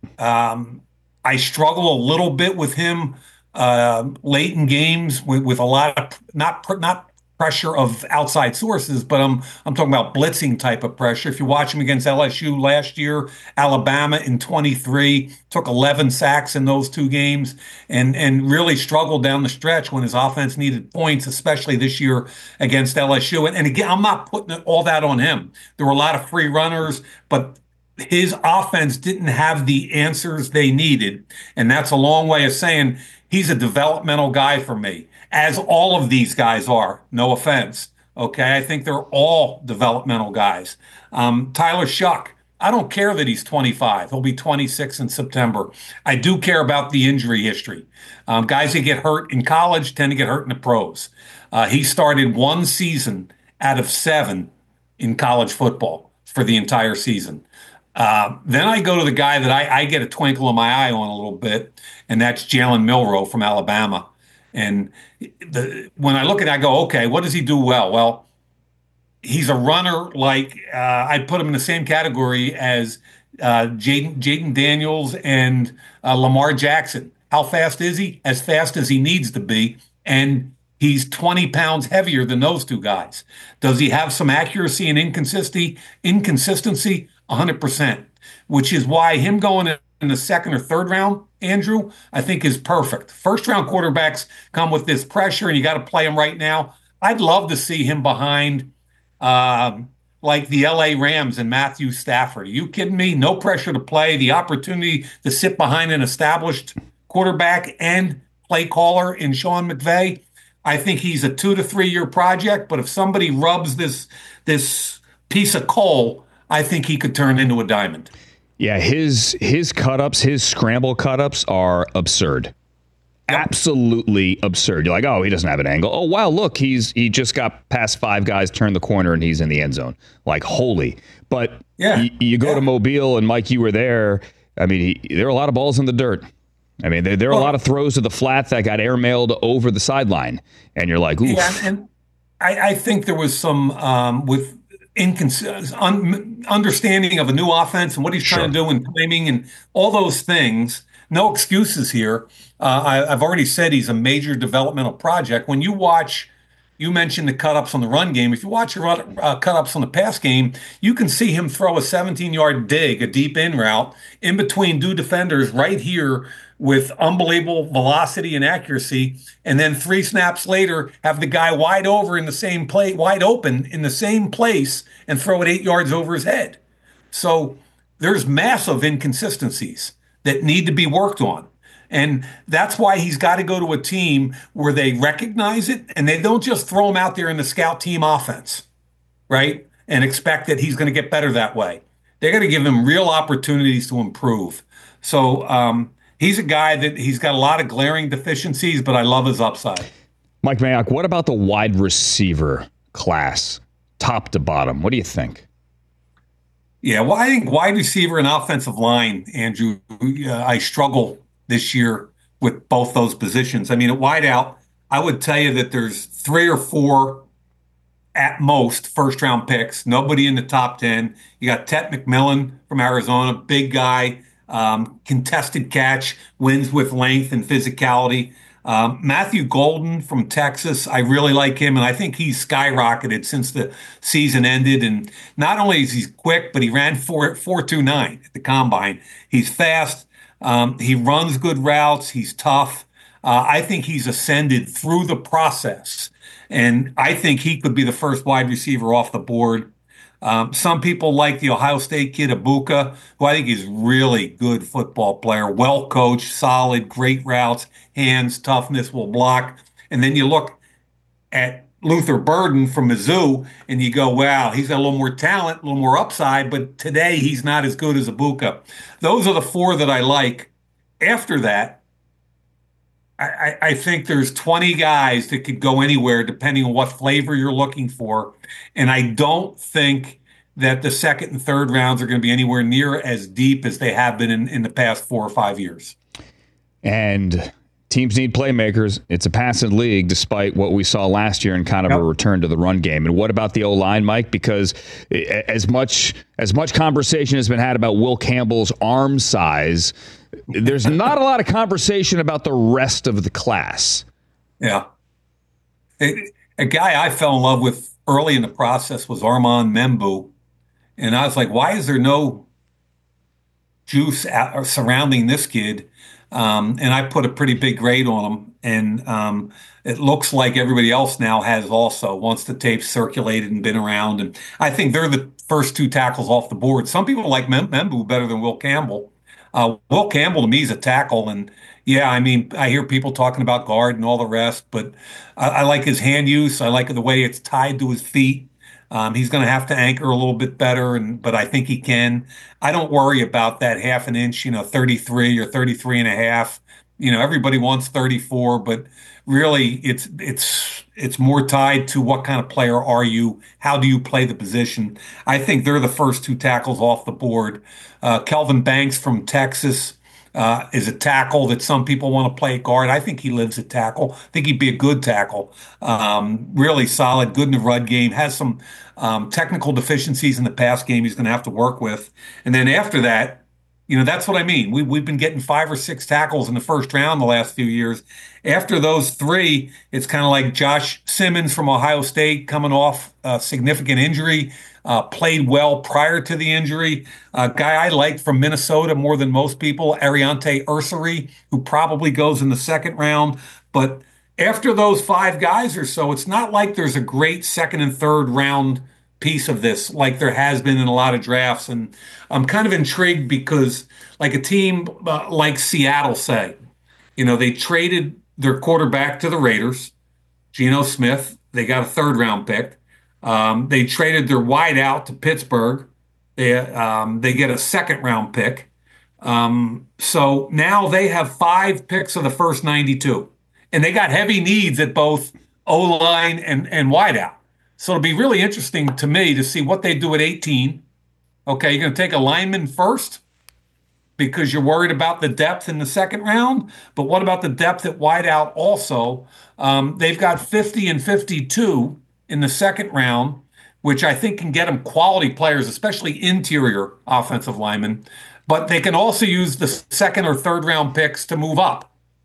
S13: Um, I struggle a little bit with him uh, late in games with, with a lot of not not pressure of outside sources, but I'm I'm talking about blitzing type of pressure. If you watch him against L S U last year, Alabama in twenty-three, took eleven sacks in those two games, and and really struggled down the stretch when his offense needed points, especially this year against L S U. And, and again, I'm not putting all that on him. There were a lot of free runners, but his offense didn't have the answers they needed. And that's a long way of saying he's a developmental guy for me, as all of these guys are. No offense. Okay. I think they're all developmental guys. Um, Tyler Shuck, I don't care that he's twenty-five. He'll be twenty-six in September. I do care about the injury history. Um, guys that get hurt in college tend to get hurt in the pros. Uh, he started one season out of seven in college football for the entire season. Uh, then I go to the guy that I, I get a twinkle in my eye on a little bit, and that's Jalen Milroe from Alabama. And the, when I look at it, I go, okay, what does he do well? Well, he's a runner like uh, I put him in the same category as uh, Jaden, Jaden Daniels and uh, Lamar Jackson. How fast is he? As fast as he needs to be. And he's twenty pounds heavier than those two guys. Does he have some accuracy and inconsistency? Inconsistency? one hundred percent, which is why him going in the second or third round, Andrew, I think is perfect. First round quarterbacks come with this pressure, and you got to play them right now. I'd love to see him behind um, like the L A Rams and Matthew Stafford. Are you kidding me? No pressure to play, the opportunity to sit behind an established quarterback and play caller in Sean McVay. I think he's a two to three year project, but if somebody rubs this this piece of coal, I think he could turn into a diamond.
S8: Yeah, his his cut-ups, his scramble cut-ups are absurd. Yep. Absolutely absurd. You're like, oh, he doesn't have an angle. Oh, wow, look, he's he just got past five guys, turned the corner, and he's in the end zone. Like, holy. But
S13: yeah.
S8: y- you go
S13: yeah.
S8: to Mobile, and Mike, you were there. I mean, he, there are a lot of balls in the dirt. I mean, there, there are well, a lot of throws to the flat that got airmailed over the sideline. And you're like, oof.
S13: Yeah, and I, I think there was some um, with – Incons- un- understanding of a new offense and what he's trying sure. to do and timing and all those things. No excuses here. Uh, I, I've already said he's a major developmental project. When you watch, you mentioned the cut-ups on the run game. If you watch the run, uh, cut-ups on the pass game, you can see him throw a seventeen-yard dig, a deep in route, in between two defenders right here with unbelievable velocity and accuracy, and then three snaps later have the guy wide over in the same play, wide open in the same place, and throw it eight yards over his head. So there's massive inconsistencies that need to be worked on. And that's why he's got to go to a team where they recognize it and they don't just throw him out there in the scout team offense, right? And expect that he's going to get better that way. They're going to give him real opportunities to improve. So, um, he's a guy that he's got a lot of glaring deficiencies, but I love his upside.
S8: Mike Mayock, what about the wide receiver class, top to bottom? What do you think?
S13: Yeah, well, I think wide receiver and offensive line, Andrew, uh, I struggle this year with both those positions. I mean, at wide out, I would tell you that there's three or four at most first round picks, nobody in the top ten. You got Tet McMillan from Arizona, big guy, um, contested catch, wins with length and physicality. Um, Matthew Golden from Texas, I really like him, and I think he's skyrocketed since the season ended. And not only is he quick, but he ran four four two nine at the combine. He's fast. Um, he runs good routes. He's tough. Uh, I think he's ascended through the process. And I think he could be the first wide receiver off the board. Um, some people like the Ohio State kid, Ibuka, who I think is really good football player, well coached, solid, great routes, hands, toughness, will block. And then you look at Luther Burden from Mizzou, and you go, wow, he's got a little more talent, a little more upside, but today he's not as good as Ibuka. Those are the four that I like. After that, I, I think there's twenty guys that could go anywhere depending on what flavor you're looking for. And I don't think that the second and third rounds are going to be anywhere near as deep as they have been in, in the past four or five years.
S8: And teams need playmakers. It's a passing league, despite what we saw last year and kind of yep. a return to the run game. And what about the O-line, Mike? Because as much as much conversation has been had about Will Campbell's arm size, there's not a lot of conversation about the rest of the class.
S13: Yeah. A, a guy I fell in love with early in the process was Armand Membu. And I was like, why is there no juice out, surrounding this kid? Um, and I put a pretty big grade on him. And um, it looks like everybody else now has also, once the tape's circulated and been around. And I think they're the first two tackles off the board. Some people like Mem- Membu better than Will Campbell. Uh, Will Campbell, to me, is a tackle. And, yeah, I mean, I hear people talking about guard and all the rest, but I, I like his hand use. I like the way it's tied to his feet. Um, he's going to have to anchor a little bit better, and but I think he can. I don't worry about that half an inch, you know, thirty-three or thirty-three and a half. You know, everybody wants thirty-four, but really it's it's it's more tied to what kind of player are you? How do you play the position? I think they're the first two tackles off the board. Uh, Kelvin Banks from Texas uh, is a tackle that some people want to play at guard. I think he lives at tackle. I think he'd be a good tackle. Um, really solid, good in the run game, has some um, technical deficiencies in the pass game he's going to have to work with. And then after that, you know, that's what I mean. We, we've been getting five or six tackles in the first round the last few years. After those three, it's kind of like Josh Simmons from Ohio State coming off a significant injury, uh, played well prior to the injury. A guy I liked from Minnesota more than most people, Ariante Ursary, who probably goes in the second round. But after those five guys or so, it's not like there's a great second and third round piece of this like there has been in a lot of drafts. And I'm kind of intrigued because like a team uh, like Seattle, say, you know, they traded their quarterback to the Raiders, Geno Smith. They got a third round pick. Um, they traded their wideout to Pittsburgh. They, um, they get a second round pick. Um, so now they have five picks of the first ninety-two. And they got heavy needs at both O-line and, and wideout. So it'll be really interesting to me to see what they do at eighteen. Okay, you're going to take a lineman first because you're worried about the depth in the second round. But what about the depth at wideout also? Um, they've got fifty and fifty-two in the second round, which I think can get them quality players, especially interior offensive linemen. But they can also use the second or third round picks to move up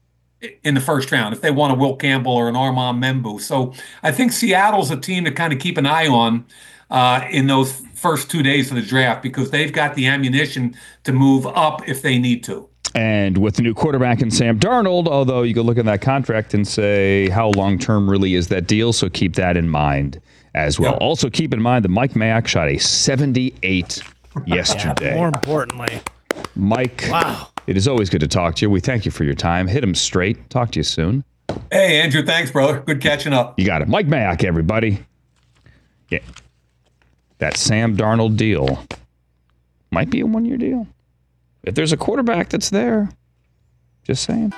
S13: in the first round if they want a Will Campbell or an Armand Membu. So I think Seattle's a team to kind of keep an eye on uh, in those first two days of the draft because they've got the ammunition to move up if they need to.
S8: And with the new quarterback in Sam Darnold, although you could look at that contract and say how long-term really is that deal, so keep that in mind as well. Yep. Also keep in mind that Mike Mayock shot a seventy-eight yesterday.
S9: Yeah, more importantly.
S8: Mike, wow. It is always good to talk to you. We thank you for your time. Hit him straight. Talk to you soon.
S13: Hey, Andrew. Thanks, brother. Good catching up.
S8: You got it. Mike Mayock, everybody. Yeah. That Sam Darnold deal might be a one-year deal. If there's a quarterback that's there, just saying.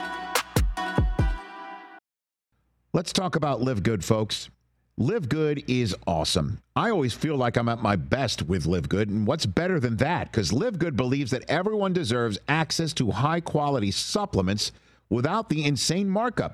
S7: Let's talk about Live Good, folks. Live Good is awesome. I always feel like I'm at my best with Live Good, and what's better than that? Because Live Good believes that everyone deserves access to high-quality supplements without the insane markups.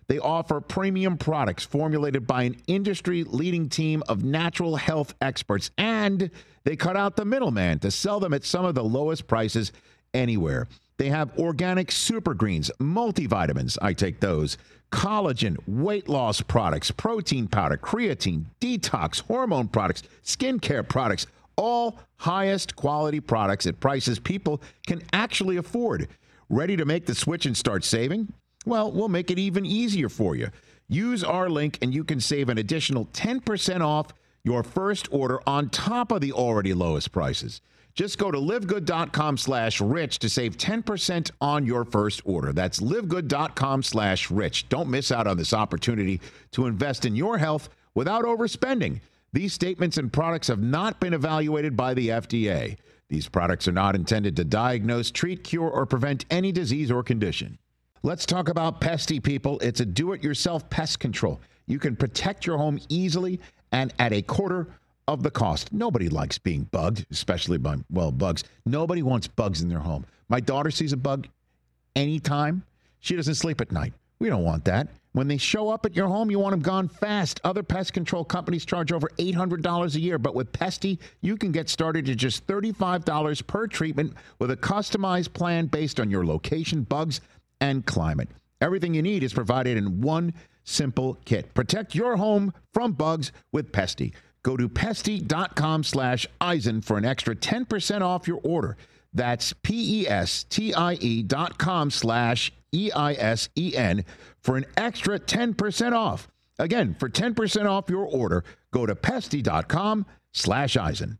S7: They offer premium products formulated by an industry-leading team of natural health experts, and they cut out the middleman to sell them at some of the lowest prices anywhere. They have organic super greens, multivitamins, I take those, collagen, weight loss products, protein powder, creatine, detox, hormone products, skincare products, all highest quality products at prices people can actually afford. Ready to make the switch and start saving? Well, we'll make it even easier for you. Use our link and you can save an additional ten percent off your first order on top of the already lowest prices. Just go to livegood.com slash rich to save ten percent on your first order. That's livegood.com slash rich. Don't miss out on this opportunity to invest in your health without overspending. These statements and products have not been evaluated by the F D A. These products are not intended to diagnose, treat, cure, or prevent any disease or condition. Let's talk about Pesty, people. It's a do-it-yourself pest control. You can protect your home easily and at a quarter of the cost. Nobody likes being bugged, especially by, well, bugs. Nobody wants bugs in their home. My daughter sees a bug anytime. She doesn't sleep at night. We don't want that. When they show up at your home, you want them gone fast. Other pest control companies charge over eight hundred dollars a year, but with Pesty, you can get started at just thirty-five dollars per treatment with a customized plan based on your location, bugs, and climate. Everything you need is provided in one simple kit. Protect your home from bugs with Pesty. Go to pesty.com slash Eisen for an extra ten percent off your order. That's P-E-S-T-I-E dot com slash E-I-S-E-N for an extra ten percent off. Again, for ten percent off your order, go to pesty.com slash Eisen.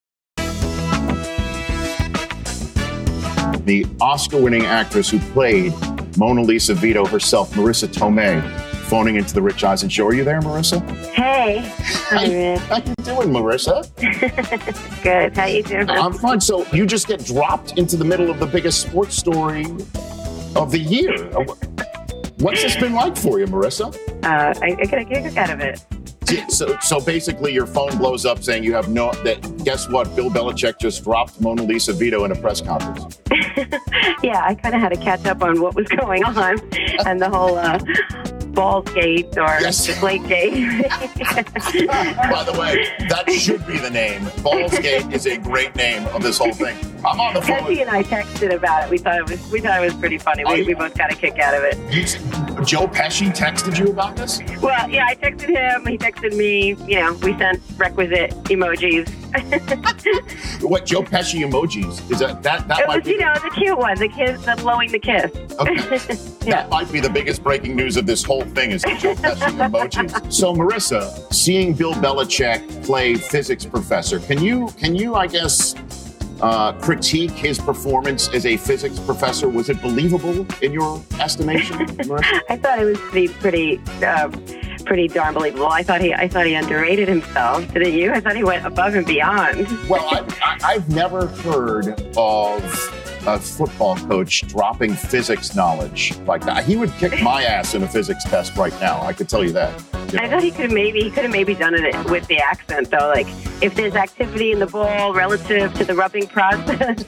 S14: The Oscar-winning actress who played Mona Lisa Vito herself, Marissa Tomei, phoning into the Rich Eisen Show. Are you there, Marissa?
S15: Hey.
S14: How you, how you doing, Marissa?
S15: Good. How you doing?
S14: I'm fine. So you just get dropped into the middle of the biggest sports story of the year. What's this been like for you, Marissa?
S15: Uh, I, I get a kick out of it.
S14: So, so basically, your phone blows up saying you have no. That guess what? Bill Belichick just dropped Mona Lisa Vito in a press conference.
S15: Yeah, I kind of had to catch up on what was going on and the whole uh, Ballsgate or
S14: yes.
S15: Deflategate.
S14: By the way, that should be the name. Ballsgate is a great name of this whole thing. I'm on the phone.
S15: Jesse and I texted about it. We thought it was we thought it was pretty funny. We, we both got a kick out of it.
S14: You, Joe Pesci texted you about this?
S15: Well, yeah, I texted him. He texted me. You know, we sent requisite emojis.
S14: What Joe Pesci emojis? Is that that that
S15: it
S14: might
S15: was,
S14: be,
S15: you know, the cute one, the kiss, the blowing the kiss.
S14: Okay.
S15: Yeah.
S14: That might be the biggest breaking news of this whole thing is the Joe Pesci emojis. So, Marissa, seeing Bill Belichick play physics professor, can you can you I guess uh, critique his performance as a physics professor? Was it believable in your estimation, Marissa?
S15: I thought it was pretty pretty. Uh, pretty darn believable. I thought he I thought he underrated himself. Didn't you? I thought he went above and beyond.
S14: Well, I, I, I've never heard of a football coach dropping physics knowledge like that. He would kick my ass in a physics test right now. I could tell you that. You know?
S15: I thought he could have maybe he could have maybe done it with the accent though. Like if there's activity in the ball relative to the rubbing process.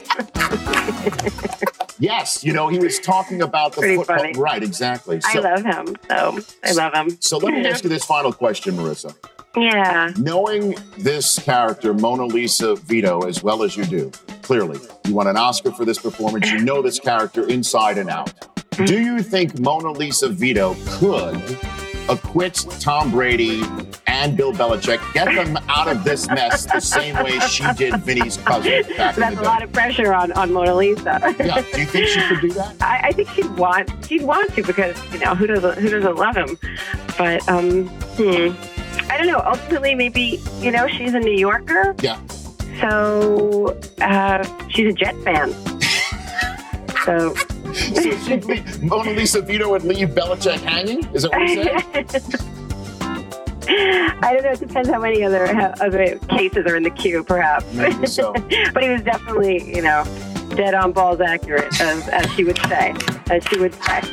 S14: Yes, you know, he was talking about the
S15: Pretty
S14: football.
S15: funny.
S14: Right, exactly.
S15: I love him. So I love him.
S14: So let me ask you this final question, Marissa.
S15: Yeah.
S14: Knowing this character, Mona Lisa Vito, as well as you do, clearly, you won an Oscar for this performance. You know this character inside and out. Mm-hmm. Do you think Mona Lisa Vito could acquit Tom Brady and Bill Belichick, get them out of this mess the same way she did Vinny's cousin back
S15: That's
S14: in the
S15: a
S14: day?
S15: lot of pressure on, on Mona Lisa.
S14: Yeah. Do you think she could do that?
S15: I, I think she'd want she'd want to because you know who doesn't who doesn't love him, but um, hmm, I don't know. Ultimately, maybe you know she's a New Yorker.
S14: Yeah.
S15: So uh, she's a Jet fan. so.
S14: So she'd leave, Mona Lisa Vito would leave Belichick hanging? Is that what you're saying?
S15: I don't know. It depends how many other other cases are in the queue, perhaps.
S14: Maybe so.
S15: But he was definitely, you know, dead on balls accurate, as, as she would say. As she would say.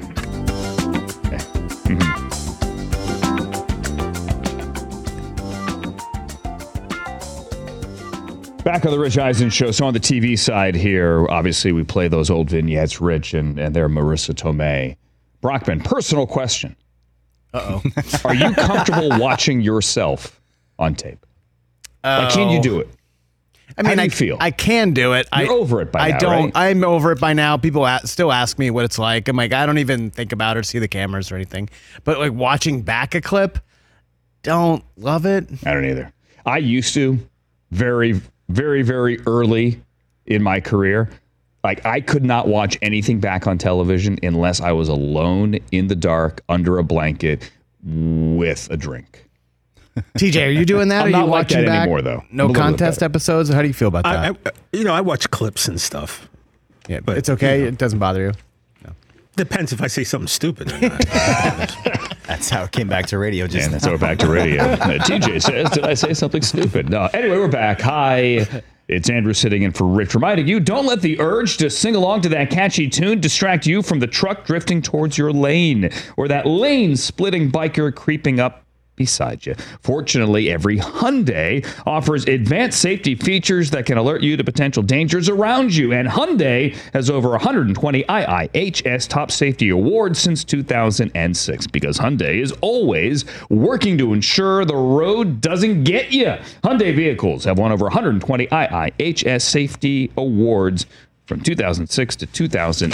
S8: Back on the Rich Eisen Show. So on the T V side here, obviously we play those old vignettes, Rich and, and their Marissa Tomei Brockman, personal question.
S9: Uh-oh.
S8: Are you comfortable watching yourself on tape? Like, can you do it?
S9: I mean,
S8: How do
S9: I
S8: you feel?
S9: I can do it.
S8: You're
S9: I,
S8: over it by
S9: I
S8: now,
S9: don't.
S8: right?
S9: I'm over it by now. People a- still ask me what it's like. I'm like, I don't even think about it, or see the cameras or anything. But like watching back a clip, don't love it.
S8: I don't either. I used to very, very, very early in my career. Like, I could not watch anything back on television unless I was alone in the dark under a blanket with a drink.
S9: T J, are you doing that?
S8: I'm
S9: are
S8: not
S9: you
S8: like
S9: watching
S8: that
S9: back?
S8: anymore, though.
S9: No
S8: I'm a little bit
S9: contest
S8: better.
S9: episodes. How do you feel about that?
S11: I, I, you know, I watch clips and stuff.
S9: Yeah, but it's okay.
S11: you know.
S9: It doesn't bother you.
S11: Depends if I say something stupid or not.
S16: That's how it came back to radio. Just
S8: And that's how we're back to radio. Uh, T J says, did I say something stupid? No. Anyway, we're back. Hi. It's Andrew sitting in for Rich, reminding you, don't let the urge to sing along to that catchy tune distract you from the truck drifting towards your lane or that lane-splitting biker creeping up beside you. Fortunately, every Hyundai offers advanced safety features that can alert you to potential dangers around you. And Hyundai has over one hundred twenty I I H S top safety awards since two thousand six, because Hyundai is always working to ensure the road doesn't get you. Hyundai vehicles have won over one hundred twenty I I H S safety awards from two thousand six to two thousand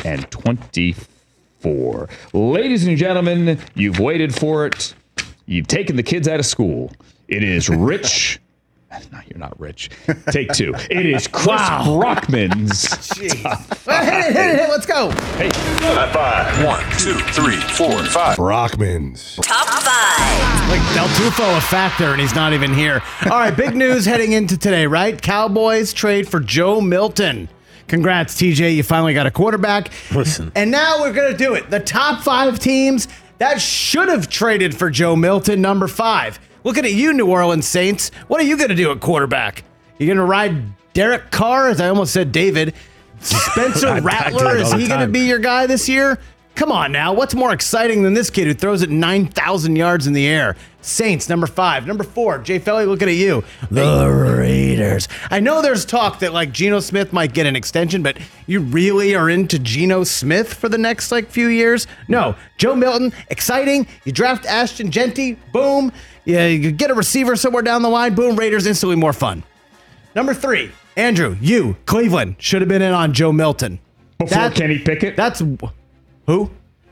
S8: twenty-four. Ladies and gentlemen, you've waited for it. You've taken the kids out of school. It is Rich. No, you're not Rich. Take two. It is Chris
S9: Wow.
S8: Brockman's.
S9: Well, hit it, hit it, hit it. Let's go.
S8: Hey.
S17: High five. One, two, three, four, five.
S3: Brockman's.
S5: Top five.
S9: Like Del Tufo a factor, and he's not even here. All right, big news heading into today, right? Cowboys trade for Joe Milton. Congrats, T J. You finally got a quarterback.
S11: Listen.
S9: And now we're going to do it. The top five teams that should have traded for Joe Milton, number five. Looking at you, New Orleans Saints. What are you going to do at quarterback? You going to ride Derek Carr, as I almost said David? Spencer
S11: I- I do
S9: Rattler,
S11: that
S9: is
S11: all the
S9: he going to
S11: time.
S9: be your guy this year? Come on now. What's more exciting than this kid who throws it nine thousand yards in the air? Saints, number five. Number four, Jay Felly, looking at you. The Raiders. I know there's talk that, like, Geno Smith might get an extension, but you really are into Geno Smith for the next, like, few years? No. Joe Milton, exciting. You draft Ashton Genty, boom. Yeah, you get a receiver somewhere down the line, boom. Raiders, instantly more fun. Number three, Andrew, you, Cleveland, should have been in on Joe Milton.
S8: Before
S9: That-
S8: Kenny Pickett?
S9: That's... Who?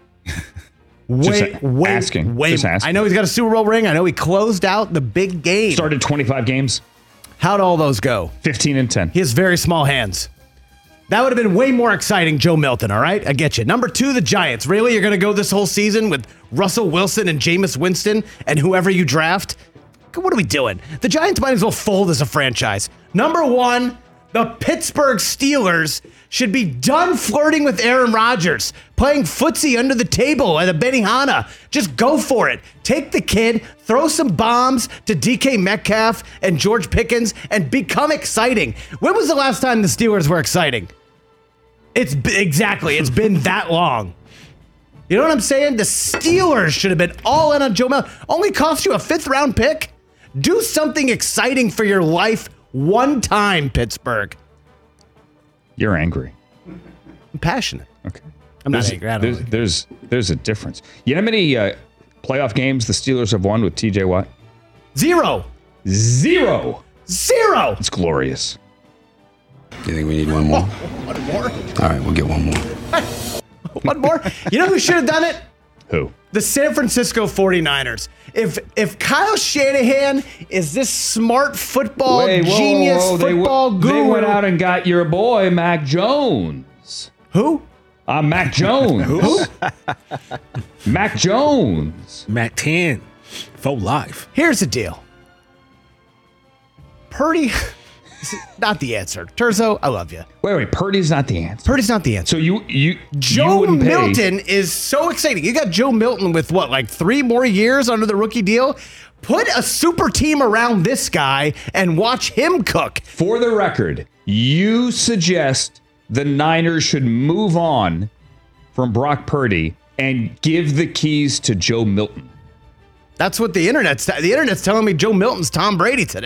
S9: Way,
S8: Just
S9: way,
S8: asking.
S9: way.
S8: Just asking.
S9: I know he's got a Super Bowl ring. I know he closed out the big game.
S8: Started twenty-five games.
S9: How'd all those go?
S8: fifteen and ten.
S9: He has very small hands. That would have been way more exciting, Joe Milton, all right? I get you. Number two, the Giants. Really? You're going to go this whole season with Russell Wilson and Jameis Winston and whoever you draft? What are we doing? The Giants might as well fold as a franchise. Number one, the Pittsburgh Steelers should be done flirting with Aaron Rodgers, playing footsie under the table at a Benihana. Just go for it. Take the kid, throw some bombs to D K Metcalf and George Pickens, and become exciting. When was the last time the Steelers were exciting? It's b- exactly. It's been that long. You know what I'm saying? The Steelers should have been all in on Joe Milton. Only cost you a fifth round pick. Do something exciting for your life one time, Pittsburgh.
S8: You're angry.
S9: I'm passionate.
S8: Okay.
S9: I'm not
S8: there's,
S9: angry. I don't
S8: there's,
S9: really-
S8: there's there's a difference. You know how many uh, playoff games the Steelers have won with T J Watt?
S9: Zero.
S8: Zero.
S9: Zero.
S8: It's glorious.
S18: You think we need one more?
S9: One more?
S18: All right, we'll get one more.
S9: One more? You know who should have done it?
S8: Who?
S9: The San Francisco forty-niners. If if Kyle Shanahan is this smart football
S8: Wait, whoa,
S9: genius,
S8: whoa, whoa. They
S9: football
S8: w-
S9: guru.
S8: They went out and got your boy, Mac Jones.
S9: Who?
S8: Uh, Mac Jones.
S11: Who?
S8: Mac Jones.
S11: Mac ten. Faux life.
S9: Here's the deal. Purdy, not the answer. Turzo, I love you.
S8: Wait, wait. Purdy's not the answer.
S9: Purdy's not the answer.
S8: So you you
S9: Joe
S8: you wouldn't pay-
S9: Milton is so exciting. You got Joe Milton with what, like three more years under the rookie deal? Put a super team around this guy and watch him cook.
S8: For the record, you suggest the Niners should move on from Brock Purdy and give the keys to Joe Milton.
S9: That's what the internet's the internet's telling me. Joe Milton's Tom Brady today.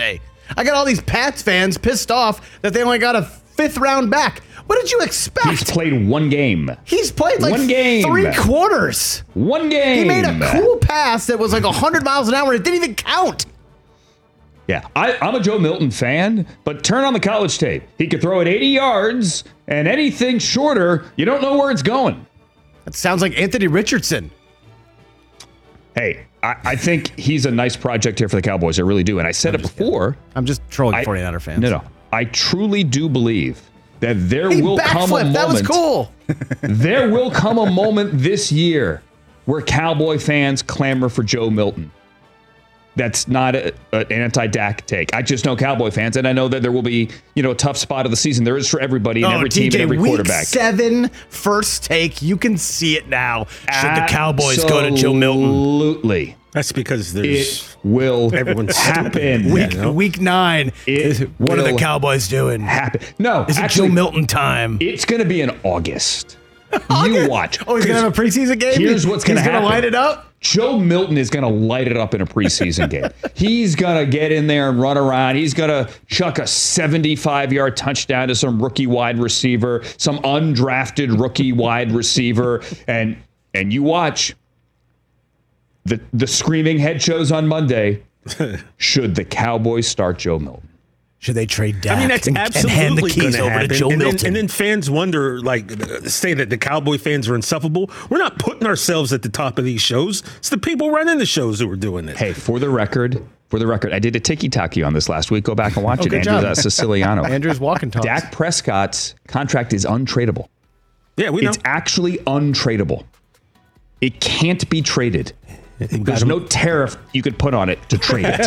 S9: I got all these Pats fans pissed off that they only got a fifth round back. What did you expect?
S8: He's played one game.
S9: He's played like
S8: one game.
S9: three quarters.
S8: One game.
S9: He made a cool pass that was like one hundred miles an hour and it didn't even count.
S8: Yeah, I, I'm a Joe Milton fan, but turn on the college tape. He could throw it eighty yards, and anything shorter, you don't know where it's going.
S9: That sounds like Anthony Richardson.
S8: Hey, I, I think he's a nice project here for the Cowboys. I really do. And I said
S9: I'm
S8: it before.
S9: Kidding. I'm just trolling
S8: I,
S9: forty-niner fans.
S8: No, no. I truly do believe that there
S9: he
S8: will come a moment.
S9: That was cool.
S8: There will come a moment this year where Cowboy fans clamor for Joe Milton. That's not a, a, an anti-Dak take. I just know Cowboy fans, and I know that there will be, you know, a tough spot of the season. There is for everybody and
S9: oh,
S8: every
S9: T J,
S8: team and every
S9: week
S8: quarterback.
S9: Seven, first take. You can see it now. Should the Cowboys go to Joe Milton?
S8: Absolutely.
S11: That's because there's
S8: it will
S11: everyone's
S8: happen.
S9: Week,
S11: you know?
S9: week nine.
S8: It
S9: what are the Cowboys doing?
S8: Happen. No,
S9: is
S8: actually,
S9: it Joe Milton time?
S8: It's going to be in August. You watch.
S9: Oh, he's going to have a preseason game?
S8: Here's what's going to happen.
S9: He's going to light it up?
S8: Joe Milton is going to light it up in a preseason game. He's going to get in there and run around. He's going to chuck a seventy-five-yard touchdown to some rookie wide receiver, some undrafted rookie wide receiver. And and you watch the, the screaming head shows on Monday. Should the Cowboys start Joe Milton?
S9: Should they trade Dak
S11: I mean, that's
S9: and,
S11: absolutely
S9: and hand the keys over
S11: happen.
S9: to Joe
S11: and
S9: Milton?
S11: Then, and then fans wonder, like, say that the Cowboy fans are insufferable. We're not putting ourselves at the top of these shows. It's the people running the shows who are doing this.
S8: Hey, for the record, for the record, I did a tiki-taki on this last week. Go back and watch
S9: oh,
S8: it.
S9: Good
S8: Andrew
S9: job.
S8: Siciliano.
S9: Andrew's walking talks.
S8: Dak Prescott's contract is untradeable.
S11: Yeah, we know.
S8: It's actually untradeable. It can't be traded. There's no tariff you could put on it to trade it.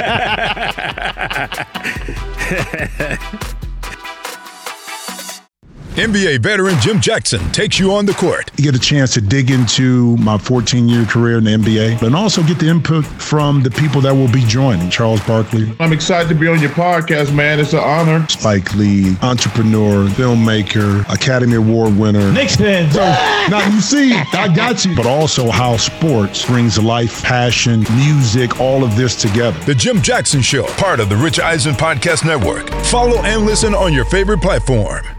S19: N B A veteran Jim Jackson takes you on the court.
S20: You get a chance to dig into my fourteen-year career in the N B A, and also get the input from the people that will be joining. Charles Barkley.
S21: I'm excited to be on your podcast, man. It's an honor.
S20: Spike Lee, entrepreneur, filmmaker, Academy Award winner.
S21: Knicks fans.
S20: So, now you see, I got you. But also how sports brings life, passion, music, all of this together.
S19: The Jim Jackson Show, part of the Rich Eisen Podcast Network. Follow and listen on your favorite platform.